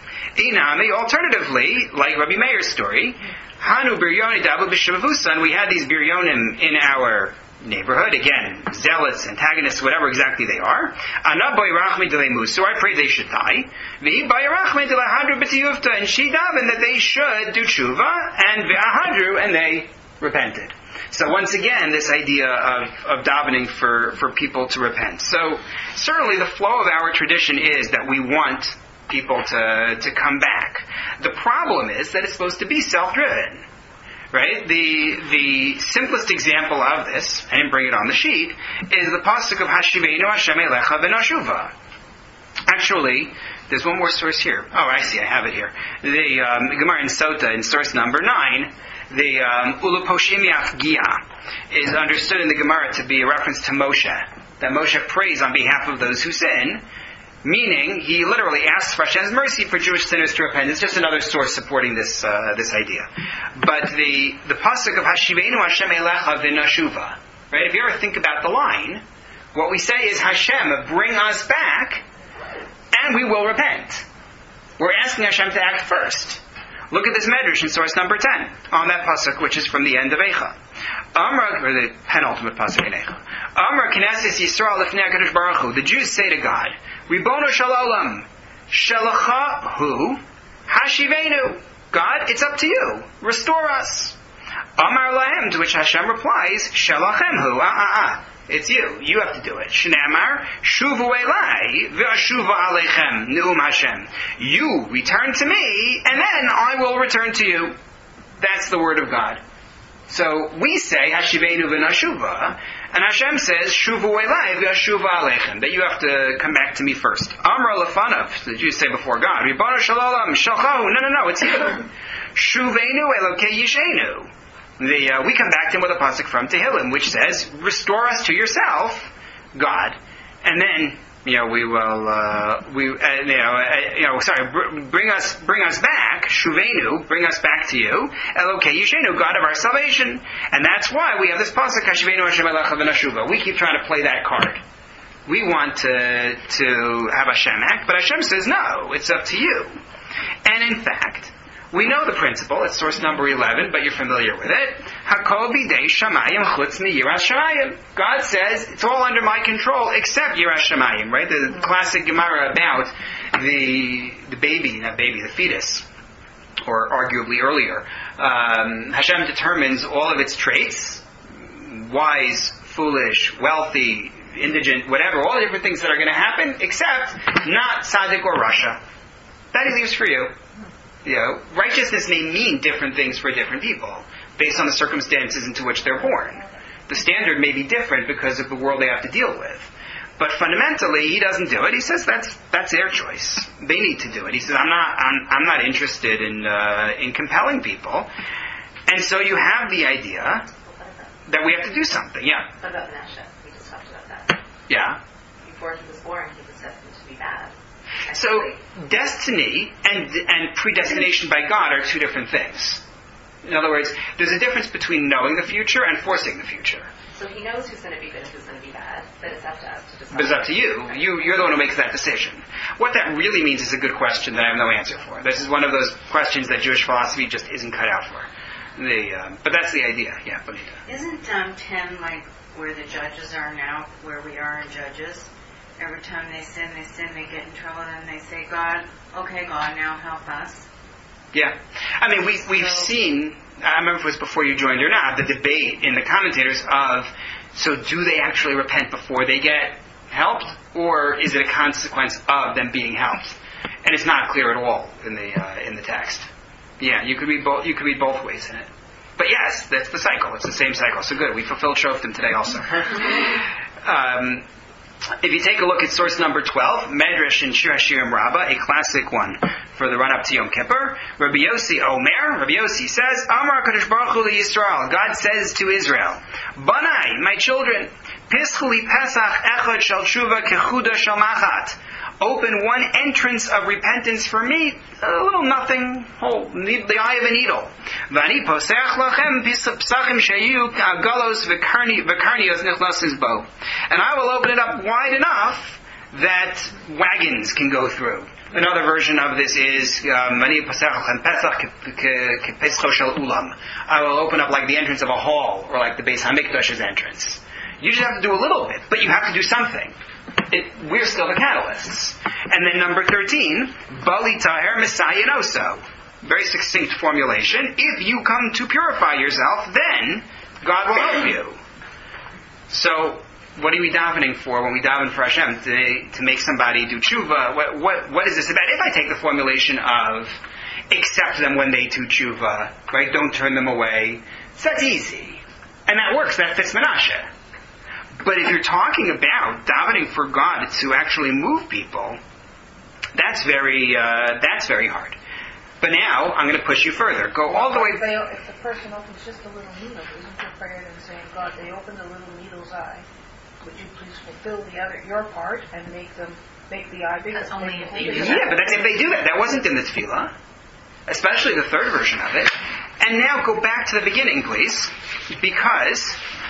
Inami, alternatively, like Rabbi Meir's story, Hanu Biryoni Dabu B'Shavavusan, we had these Biryonim in our neighborhood, again, zealots, antagonists, whatever exactly they are. Anaboy Rachmi Dele Musu, I pray they should die. V'Ibay Rachmi Dele Hadru B'Tiyufta, and she davened that they should do tshuva, and V'Ahadru, and they repented. So once again, this idea of davening for people to repent. So certainly the flow of our tradition is that we want people to come back. The problem is that it's supposed to be self-driven. Right? The simplest example of this, I didn't bring it on the sheet, is the pasuk of Hashivenu Hashem Elecha V'Nashuva. Actually, there's one more source here. Oh, I see, I have it here. The Gemara in Sota, in source number 9, the Uluposhim Yafgia is understood in the Gemara to be a reference to Moshe. That Moshe prays on behalf of those who sin, meaning he literally asks for Hashem's mercy for Jewish sinners to repent. It's just another source supporting this idea. But the pasuk of Hashivenu Hashem Elecha V'Nashuva, right? If you ever think about the line, what we say is Hashem, bring us back, and we will repent. We're asking Hashem to act first. Look at this medrash in source number 10 on that pasuk, which is from the end of Eicha. Amra, or the penultimate pasuk in Eicha. Amra Knesset Yisrael Lifnei HaKadosh Baruch Hu. The Jews say to God, Ribono Shel Olam, Shelacha Hu, Hashivenu. God, it's up to you. Restore us. Amar Lahem, to which Hashem replies, Shelachem Hu. It's you. You have to do it. Shneamar, Shuvu Elai, V'ashuva Aleichem, Neum Hashem. You return to me, and then I will return to you. That's the word of God. So we say Hashivenu V'Nashuva, and Hashem says Shuvu Elai V'ashuva Aleichem, that you have to come back to me first. Amra Lefanav, the Jews say before God, Ribono Shel Olam, Shalchahu, no, it's you. Shuvenu Elokei Yishenu. We come back to him with a pasuk from Tehillim, which says, restore us to yourself, God. And then, we will, bring us back, Shuvenu, bring us back to you, Elokei Yishenu, God of our salvation. And that's why we have this pasuk, Hashivenu Hashem Elecha v'Nashuva. We keep trying to play that card. We want to have Hashem act, but Hashem says, no, it's up to you. And in fact, we know the principle. It's source number 11, but you're familiar with it. Hakol bidei shamayim chutz miyiras shamayim. God says it's all under my control except yiras shamayim. Right? The classic Gemara about the fetus, or arguably earlier. Hashem determines all of its traits: wise, foolish, wealthy, indigent, whatever. All the different things that are going to happen, except not tzaddik or rasha. That he leaves for you. Righteousness may mean different things for different people based on the circumstances into which they're born. The standard may be different because of the world they have to deal with. But fundamentally, he doesn't do it. He says that's their choice. They need to do it. He says, I'm not interested in compelling people. And so you have the idea that we have to do something. Yeah. What about Menashe? We just talked about that. Yeah. Before he was born, he was destined to be bad. So destiny and predestination by God are two different things. In other words, there's a difference between knowing the future and forcing the future. So he knows who's going to be good and who's going to be bad, but it's up to us to decide. But it's up to you. You're the one who makes that decision. What that really means is a good question that I have no answer for. This is one of those questions that Jewish philosophy just isn't cut out for. But that's the idea. Yeah, Bonita. Isn't 10 like where the judges are now, where we are in Judges? Every time they sin, they get in trouble, and they say, God, okay, God, now help us. Yeah. I mean, we've seen, I remember if it was before you joined or not, the debate in the commentators of, so do they actually repent before they get helped, or is it a consequence of them being helped? And it's not clear at all in the text. Yeah, you could read both ways in it. But yes, that's the cycle. It's the same cycle. So good. We fulfilled Shoftim today also. If you take a look at source number 12, Medrash in Shir HaShirim Rabbah, a classic one for the run-up to Yom Kippur, Rabbi Yossi Omer, Rabbi Yossi says, Amar HaKadosh Baruch Hu Yisrael, God says to Israel, Banai, my children, Pischu li Pesach echad shel tshuva kechuda shel machat. Open one entrance of repentance for me, a little nothing, the eye of a needle. V'ani poseach lachem psachim sheyu galos v'karnios nichnasis bo. And I will open it up wide enough that wagons can go through. Another version of this is V'ani poseach lachem pesach kepescho shel ulam. I will open up like the entrance of a hall, or like the Beis Hamikdash's entrance. You just have to do a little bit, but you have to do something. We're still the catalysts. And then number 13, Bali Taher Messiah Noso. Very succinct formulation. If you come to purify yourself, then God will help you. So, what are we davening for when we daven for Hashem? To make somebody do tshuva? What is this about? If I take the formulation of accept them when they do tshuva, right? Don't turn them away. So that's easy. And that works. That fits Menashe. But if you're talking about davening for God to actually move people, that's very hard. But now, I'm going to push you further. Go all the way... If the person opens just a little needle, isn't there prayer in saying, God, they opened the little needle's eye. Would you please fulfill your part and make the eye bigger? That's only if they do that. Yeah, but that's if they do that. That wasn't in the tefillah. Especially the third version of it. And now go back to the beginning, please. Because...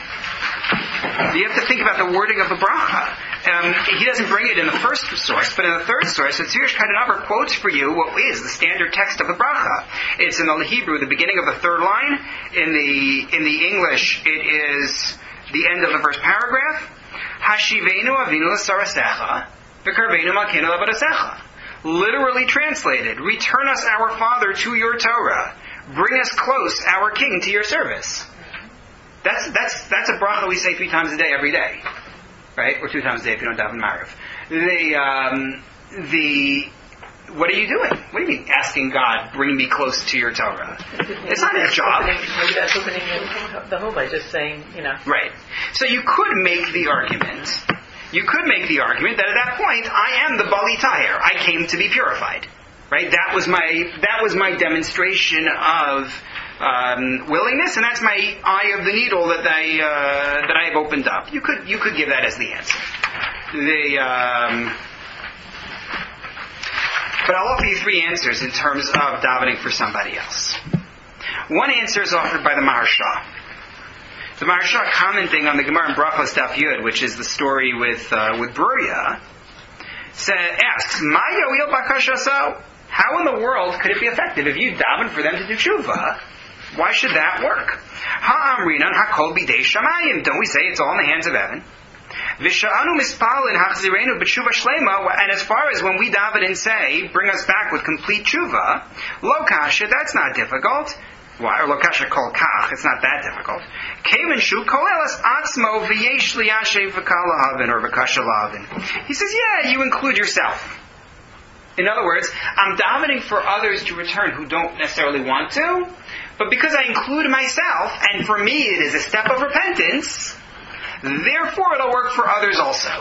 you have to think about the wording of the bracha. He doesn't bring it in the first source, but in the third source, the Tzirish Kadanavar quotes for you what is the standard text of the bracha. It's in the Hebrew, the beginning of the third line. In the English, it is the end of the first paragraph. Hashivenu avinu l'sarasecha, v'karvenu malkeinu l'avodasecha. Literally translated, return us our Father to your Torah. Bring us close, our King, to your service. That's a bracha we say 3 times a day, every day, right? Or 2 times a day if you don't daven Ma'ariv. What are you doing? What do you mean asking God, bring me close to your Torah? It's not a job. Maybe that's opening the whole by just saying, Right. So you could make the argument that at that point I am the Bali Taher. I came to be purified. Right? That was my demonstration of willingness, and that's my eye of the needle that I have opened up. You could give that as the answer. But I'll offer you three answers in terms of davening for somebody else. One answer is offered by the Maharsha. The Maharsha, commenting on the Gemara in Brachos Daf Yud, which is the story with Bruria, asks, "Ma yoil bakasha so? How in the world could it be effective if you daven for them to do tshuva? Why should that work? Ha'amrinan hakol bidei shamayim. Don't we say it's all in the hands of heaven? V'sha'anu mispalin hachzirenu b'tshuva shlema. And as far as when we daven and say, bring us back with complete tshuva, lo kasha, that's not difficult. Why? Or lo kasha kol kach, it's not that difficult. Kevan shu kolelas atzmo v'yesh liyashev v'kal lahavin or v'kasha lahavin." He says, yeah, you include yourself. In other words, I'm davening for others to return who don't necessarily want to, but because I include myself, and for me it is a step of repentance, therefore it'll work for others also.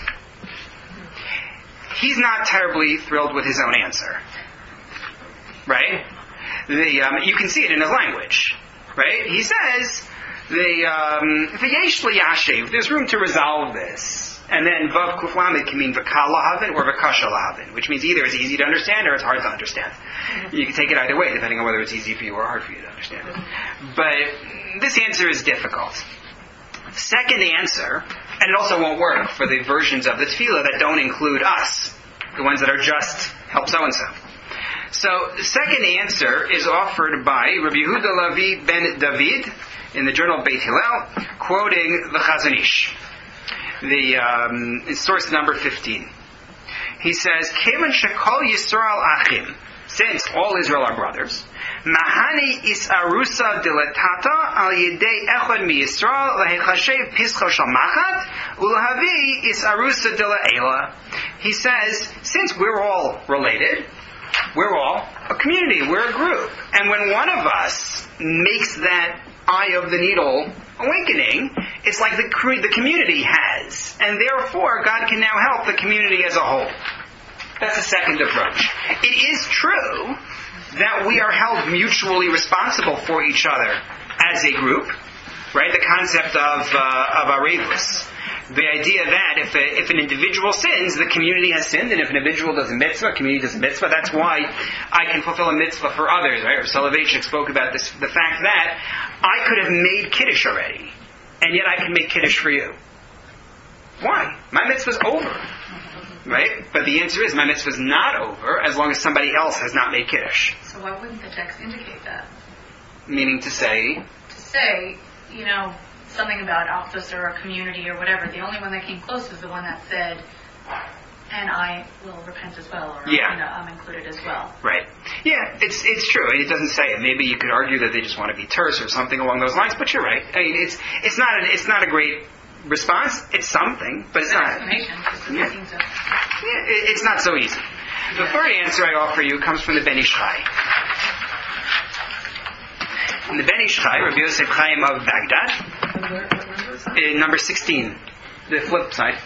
He's not terribly thrilled with his own answer. Right? You can see it in his language. Right? He says, "V'yesh liyashev," there's room to resolve this. And then Vav Kuf Lamed can mean V'kal lahavin or V'kasha lahavin, which means either it's easy to understand or it's hard to understand. You can take it either way, depending on whether it's easy for you or hard for you to understand. But this answer is difficult. Second answer, and it also won't work for the versions of the tefillah that don't include us, the ones that are just help so-and-so. So the second answer is offered by Rabbi Yehuda Levi ben David in the journal Beit Hillel, quoting the Chazon Ish. Source number 15. He says, "Kevan shekol Yisrael achim," since all Israel are brothers, "Mahani is arusa dilatata al yedei echad mi Yisrael lehechashev pischo shel machat ulahavi is arusa dilaela." He says, since we're all related, we're all a community, we're a group, and when one of us makes that eye of the needle awakening, it's like the community has, and therefore God can now help the community as a whole. That's a second approach. It is true that we are held mutually responsible for each other as a group, right? The concept of arevus. The idea that if an individual sins, the community has sinned, and if an individual does a mitzvah, community does a mitzvah. That's why I can fulfill a mitzvah for others. Right? Soloveitchik spoke about this, the fact that I could have made Kiddush already, and yet I can make Kiddush for you. Why? My mitzvah's over. Right? But the answer is, my mitzvah's not over as long as somebody else has not made Kiddush. So why wouldn't the text indicate that? Meaning to say, something about office or a community or whatever. The only one that came close was the one that said, "And I will repent as well," or I'm included as well. Right. Yeah, it's true. It doesn't say it. Maybe you could argue that they just want to be terse or something along those lines. But you're right. I mean, it's not a great response. It's something, but it's not. Explanation. It's not so easy. The third answer I offer you comes from the Ben Ish Chai. In the Ben Ish Chai, Rabbi Yosef Chaim of Baghdad, in number 16, the flip side.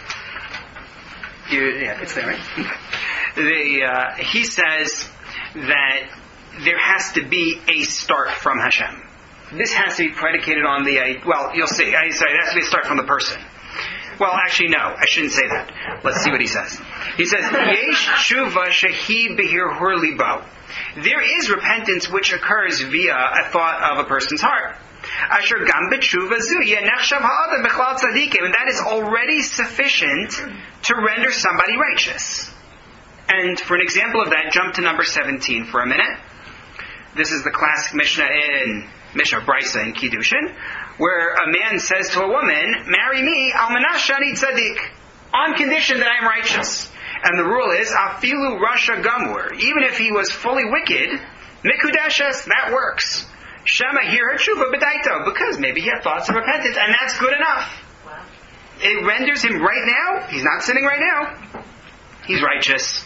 It's there, right? He says that there has to be a start from Hashem. This has to be predicated on you'll see. I say it has to be a start from the person. Well, actually, no. I shouldn't say that. Let's see what he says. He says, Yesh tshuva shehi b'hirhur libo. There is repentance which occurs via a thought of a person's heart. Asher gam b'tshuva zu yenachshav ha'adam b'chlal tzadikim. And that is already sufficient to render somebody righteous. And for an example of that, jump to number 17 for a minute. This is the classic Mishnah in Mishnah Brisa in Kiddushin, where a man says to a woman, "Marry me, almanah shani tzadik," on condition that I am righteous. And the rule is, afilu rasha gamur, even if he was fully wicked, mikudeshes, that works. Shema hear her tshuva b'daito, because maybe he had thoughts of repentance, and that's good enough. Wow. It renders him right now, he's not sinning right now, he's righteous.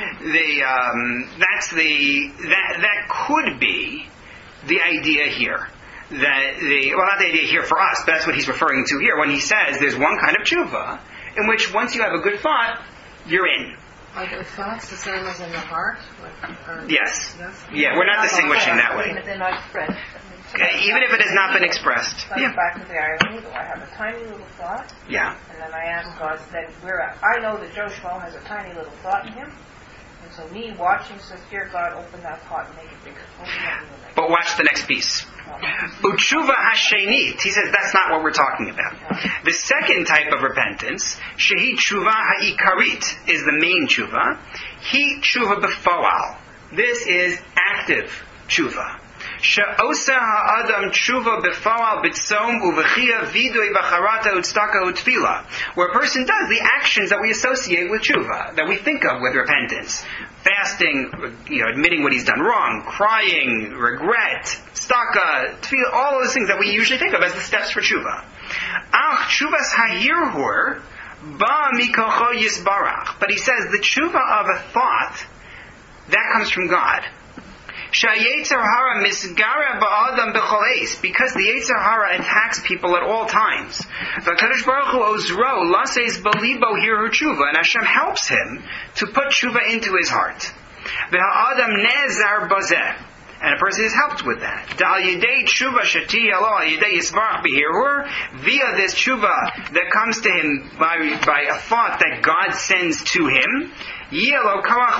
That could be the idea here. Not the idea here for us, but that's what he's referring to here when he says there's one kind of tshuva in which once you have a good thought, you're in. Are the thoughts the same as in the heart? Yes. Yeah, we're not distinguishing that way. They're not spread. Okay, even if it has not been expressed. Like back to the eye of the needle. I have a tiny little thought, Yeah. and then I ask God, then I know that Joe Schmo has a tiny little thought in him, and so me watching says, dear God, open that thought and make it bigger. Open that needle, make it But watch the next piece. Utshuva hashenit. He says that's not what we're talking about. The second type of repentance, shehi tshuva ha'ikarit, is the main tshuva. He tshuva b'foal. This is active tshuva. She'osa ha'adam tshuva b'foal b'tzom u'v'chia vidui v'charata u'tztaka u'tfila. Where a person does the actions that we associate with tshuva, that we think of with repentance. Fasting, admitting what he's done wrong, crying, regret, staka, tefillah, all those things that we usually think of as the steps for tshuva. Ach, tshuvas ha'hirhur ba mikocho yisbarach. But he says the tshuva of a thought, that comes from God. Sha'yetzer hara misgara ba'adam b'choleis, because the Yetzer hara attacks people at all times. V'kadosh Baruch Hu ozro laseis balibo hirhu tshuva, and Hashem helps him to put tshuva into his heart. V'ha'adam nezar bazeh, and a person is helped with that. Da'al yidei tshuva shati alo al yidei yisbarach b'hirhur, via this tshuva that comes to him by a thought that God sends to him. Then he will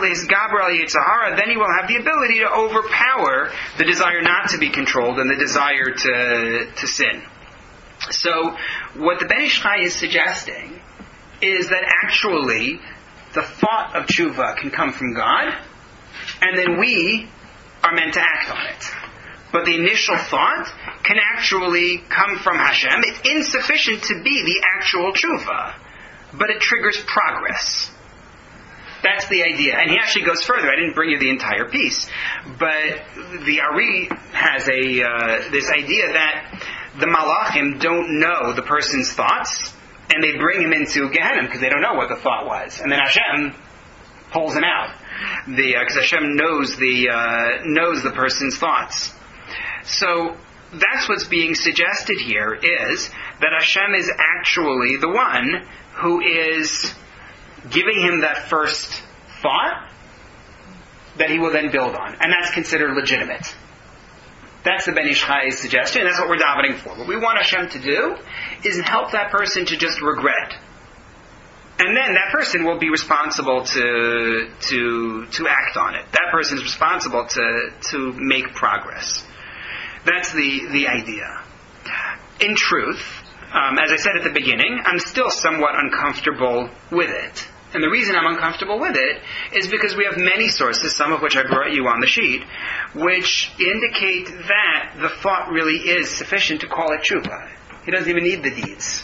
have the ability to overpower the desire not to be controlled and the desire to sin. So, what the Ben Ish Chai is suggesting is that actually the thought of tshuva can come from God, and then we are meant to act on it. But the initial thought can actually come from Hashem. It's insufficient to be the actual tshuva, but it triggers progress. That's the idea. And he actually goes further. I didn't bring you the entire piece. But the Ari has this idea that the Malachim don't know the person's thoughts, and they bring him into Gehenna because they don't know what the thought was. And then Hashem pulls him out. Because Hashem knows the person's thoughts. So that's what's being suggested here, is that Hashem is actually the one who is giving him that first thought that he will then build on. And that's considered legitimate. That's the Ben Ish Chai's suggestion, and that's what we're davening for. What we want Hashem to do is help that person to just regret. And then that person will be responsible to act on it. That person is responsible to make progress. That's the idea. In truth, as I said at the beginning, I'm still somewhat uncomfortable with it. And the reason I'm uncomfortable with it is because we have many sources, some of which I brought you on the sheet, which indicate that the thought really is sufficient to call it tshuva. He doesn't even need the deeds.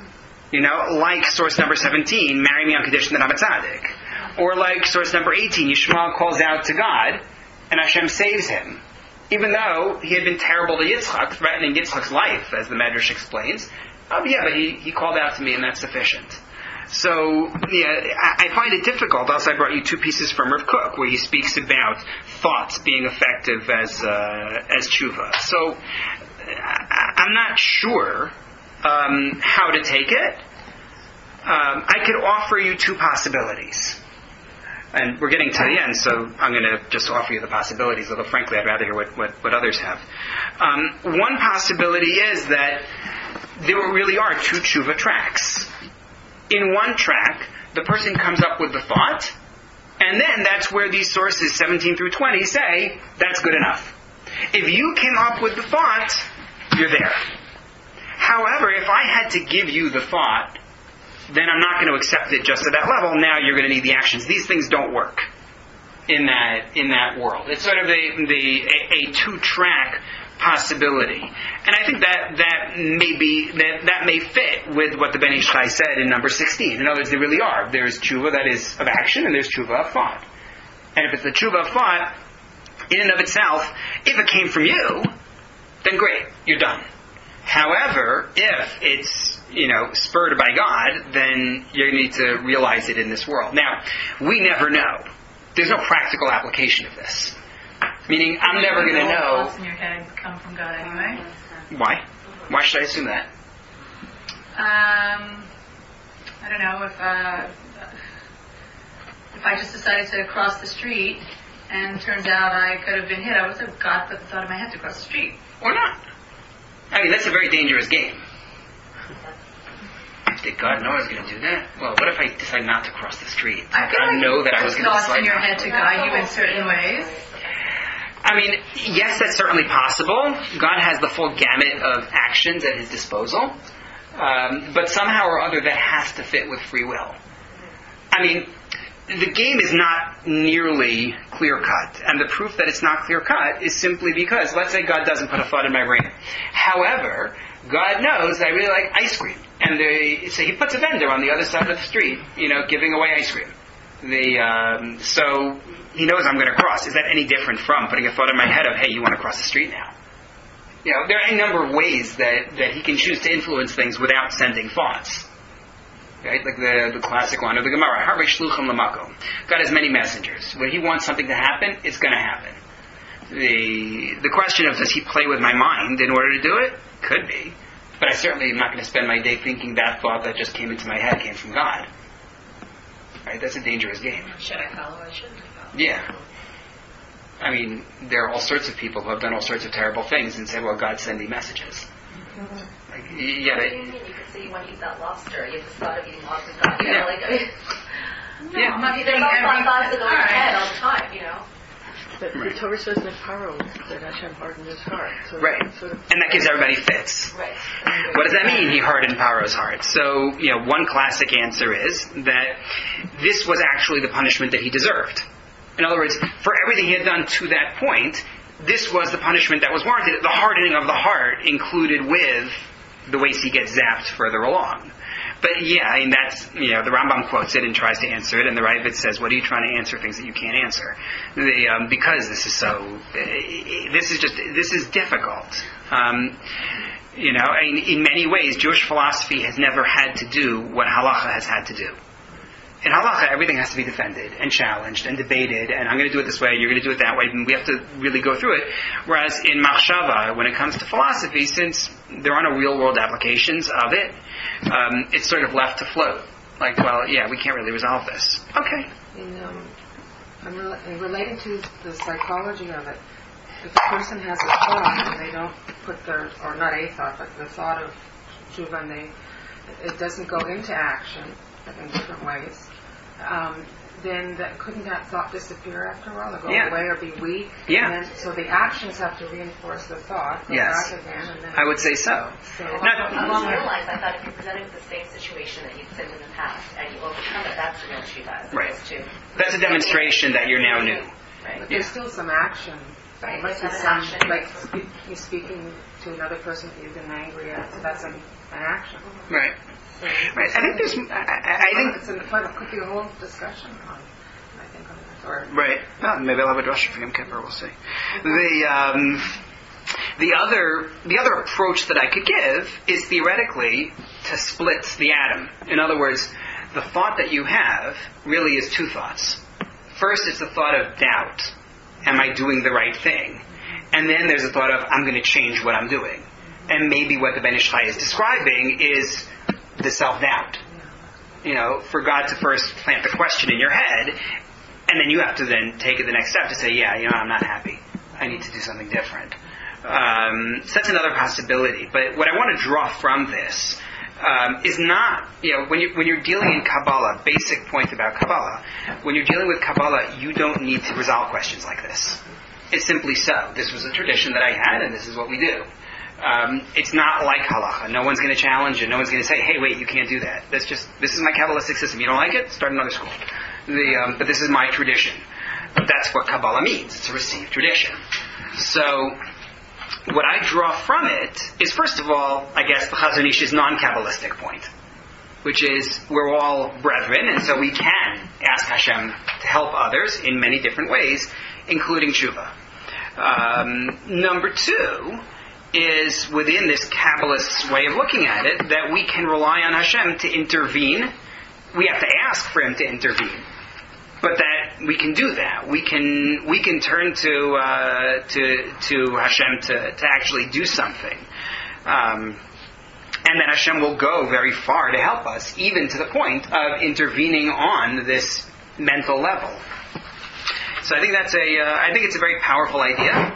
Like source number 17, marry me on condition that I'm a tzaddik. Or like source number 18, Yishmael calls out to God, and Hashem saves him. Even though he had been terrible to Yitzchak, threatening Yitzchak's life, as the Medrash explains. But he called out to me, and that's sufficient. So, I find it difficult. Also, I brought you two pieces from Rav Kook, where he speaks about thoughts being effective as tshuva. So, I'm not sure how to take it. I could offer you two possibilities. And we're getting to the end, so I'm going to just offer you the possibilities, although frankly I'd rather hear what others have. One possibility is that there really are two tshuva tracks. In one track, the person comes up with the thought, and then that's where these sources 17 through 20 say, that's good enough. If you came up with the thought, you're there. However, if I had to give you the thought, then I'm not going to accept it just at that level. Now you're going to need the actions. These things don't work in that world. It's sort of a two-track possibility. And I think that may fit with what the Ben Ish Chai said in number 16. In other words, they really are. There's tshuva that is of action, and there's tshuva of thought. And if it's the tshuva of thought, in and of itself, if it came from you, then great, you're done. However, if it's spurred by God, then you need to realize it in this world. Now, we never know. There's no practical application of this. Meaning, I'm never going to know. Thoughts in your head come from God anyway. Why? Why should I assume that? I don't know, if I just decided to cross the street and turns out I could have been hit. I was like, God put the thought in my head to cross the street. Or not. I mean, that's a very dangerous game. Did God know I was going to do that? Well, what if I decide not to cross the street? Did God know that I was going to thoughts decide in your head to guide you in certain ways. I mean, yes, that's certainly possible. God has the full gamut of actions at his disposal. But somehow or other that has to fit with free will. I mean, the game is not nearly clear-cut. And the proof that it's not clear-cut is simply because, let's say God doesn't put a thought in my brain. However, God knows that I really like ice cream. And so he puts a vendor on the other side of the street, giving away ice cream. So he knows I'm going to cross. Is that any different from putting a thought in my head of, hey, you want to cross the street now? There are a number of ways that he can choose to influence things without sending thoughts. Right? Like the classic line of the Gemara, Harvei shluchim lamakom. God has many messengers. When he wants something to happen, it's going to happen. The question of, does he play with my mind in order to do it? Could be. But I certainly am not going to spend my day thinking that thought that just came into my head came from God. Right? That's a dangerous game. Should I follow or shouldn't I follow? Yeah. I mean, there are all sorts of people who have done all sorts of terrible things and said, well, God send me messages. Like, What do you mean? You could say you want to eat that lobster. You have the thought of eating lobster. God, Yeah. I'm not there's all thoughts that go in your head all the time, But the Torah says that Paro, that Hashem hardened his heart. So Right. And that gives everybody fits. Right. What does that mean, he hardened Paro's heart? So, one classic answer is that this was actually the punishment that he deserved. In other words, for everything he had done to that point, this was the punishment that was warranted. The hardening of the heart included with the ways he gets zapped further along. But yeah, I mean, that's, the Rambam quotes it and tries to answer it, and the Ravid says, what are you trying to answer things that you can't answer? Because this is this is difficult. In many ways, Jewish philosophy has never had to do what halacha has had to do. In halacha, everything has to be defended and challenged and debated, and I'm going to do it this way, you're going to do it that way, and we have to really go through it. Whereas in machshava, when it comes to philosophy, since there are no real-world applications of it, it's sort of left to float. Like, well, yeah, we can't really resolve this. Okay. In relating to the psychology of it, if a person has a thought and they don't put or not a thought, but the thought of tshuva, and it doesn't go into action in different ways, then couldn't that thought disappear after a while, or go away, or be weak? Yeah. And then, so the actions have to reinforce the thought. Yes. Back again, and then I would say so. I didn't realize, I thought if you're presented with the same situation that you've sinned in the past and you overcome it, that's the real tshuva. Right. That's a demonstration that you're now new. Right. But there's still some action. Right. There might be Some some, action. like you speaking to another person that you've been angry at, so that's an action. Right. So Right. I think there's. I think. it's in the point. It could be a whole discussion on that. Or Right. Well, maybe I'll have a drasha for Yom Kippur. We'll see. The other approach that I could give is theoretically to split the atom. In other words, the thought that you have really is two thoughts. First, it's the thought of doubt. Am I doing the right thing? And then there's the thought of, I'm going to change what I'm doing. And maybe what the Ben Ish Chai is describing is the self-doubt. For God to first plant the question in your head, and then you have to then take it the next step to say, I'm not happy. I need to do something different. So that's another possibility. But what I want to draw from this is not, when you're dealing in Kabbalah, basic point about Kabbalah, when you're dealing with Kabbalah, you don't need to resolve questions like this. It's simply so. This was a tradition that I had, and this is what we do. It's not like halacha. No one's going to challenge it. No one's going to say, hey, wait, you can't do that. This is my Kabbalistic system. You don't like it? Start another school. But this is my tradition. That's what Kabbalah means. It's a received tradition. So, what I draw from it is, first of all, I guess, the Chazon Ish's non-Kabbalistic point, which is we're all brethren, and so we can ask Hashem to help others in many different ways, including tshuva. Number two is, within this Kabbalist way of looking at it, that we can rely on Hashem to intervene. We have to ask for Him to intervene. But that we can do that. We can turn to Hashem to actually do something. And then Hashem will go very far to help us, even to the point of intervening on this mental level. So I think I think it's a very powerful idea.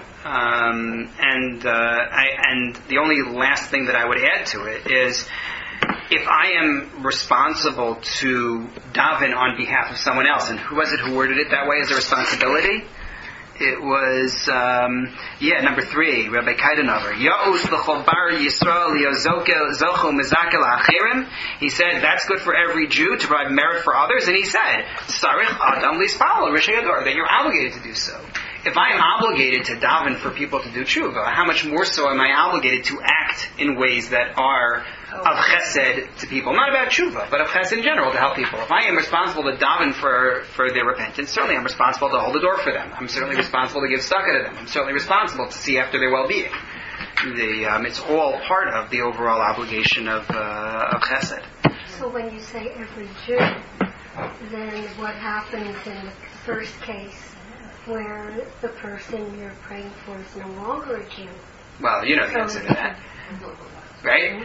And the only last thing that I would add to it is, if I am responsible to daven on behalf of someone else, and who was it who worded it that way as a responsibility? It was, number 3, Rabbi Kaidanover. Ya'uz l'chol bar Yisrael zochel mezakel ha'acherim. He said, that's good for every Jew to provide merit for others. And he said, Sarich adam lispal rishei ador, that you're obligated to do so. If I am obligated to daven for people to do tshuva, how much more so am I obligated to act in ways that are of chesed to people? Not about tshuva, but of chesed in general, to help people. If I am responsible to daven for their repentance, certainly I'm responsible to hold the door for them. I'm certainly responsible to give tzedakah to them. I'm certainly responsible to see after their well-being. It's all part of the overall obligation of chesed. So when you say every Jew, then what happens in the first case, where the person you're praying for is no longer a Jew? Well, you know the answer to that. Right?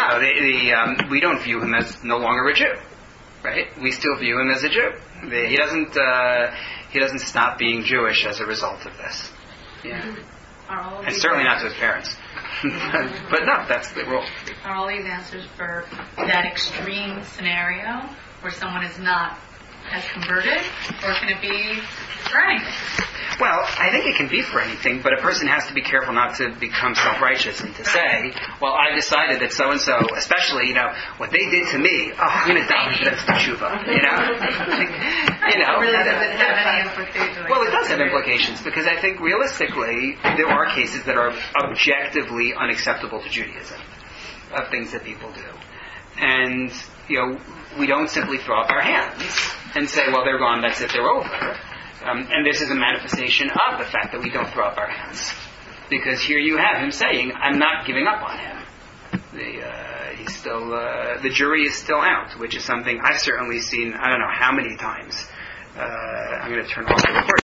We don't view him as no longer a Jew. Right? We still view him as a Jew. He doesn't stop being Jewish as a result of this. Yeah. And certainly not to his parents. But no, that's the rule. Are all these answers for that extreme scenario where someone is not as converted, or can it be for anything? Well, I think it can be for anything, but a person has to be careful not to become self-righteous and to say, well, I decided that so-and-so, especially, what they did to me, I'm going to die for them to tshuva, Really, does it have any implications? Well, it does have implications, because I think realistically, there are cases that are objectively unacceptable to Judaism, of things that people do. And, we don't simply throw up our hands and say, well, they're gone, that's it, they're over. And this is a manifestation of the fact that we don't throw up our hands. Because here you have him saying, I'm not giving up on him. The jury is still out, which is something I've certainly seen, I don't know how many times. I'm going to turn off the recording.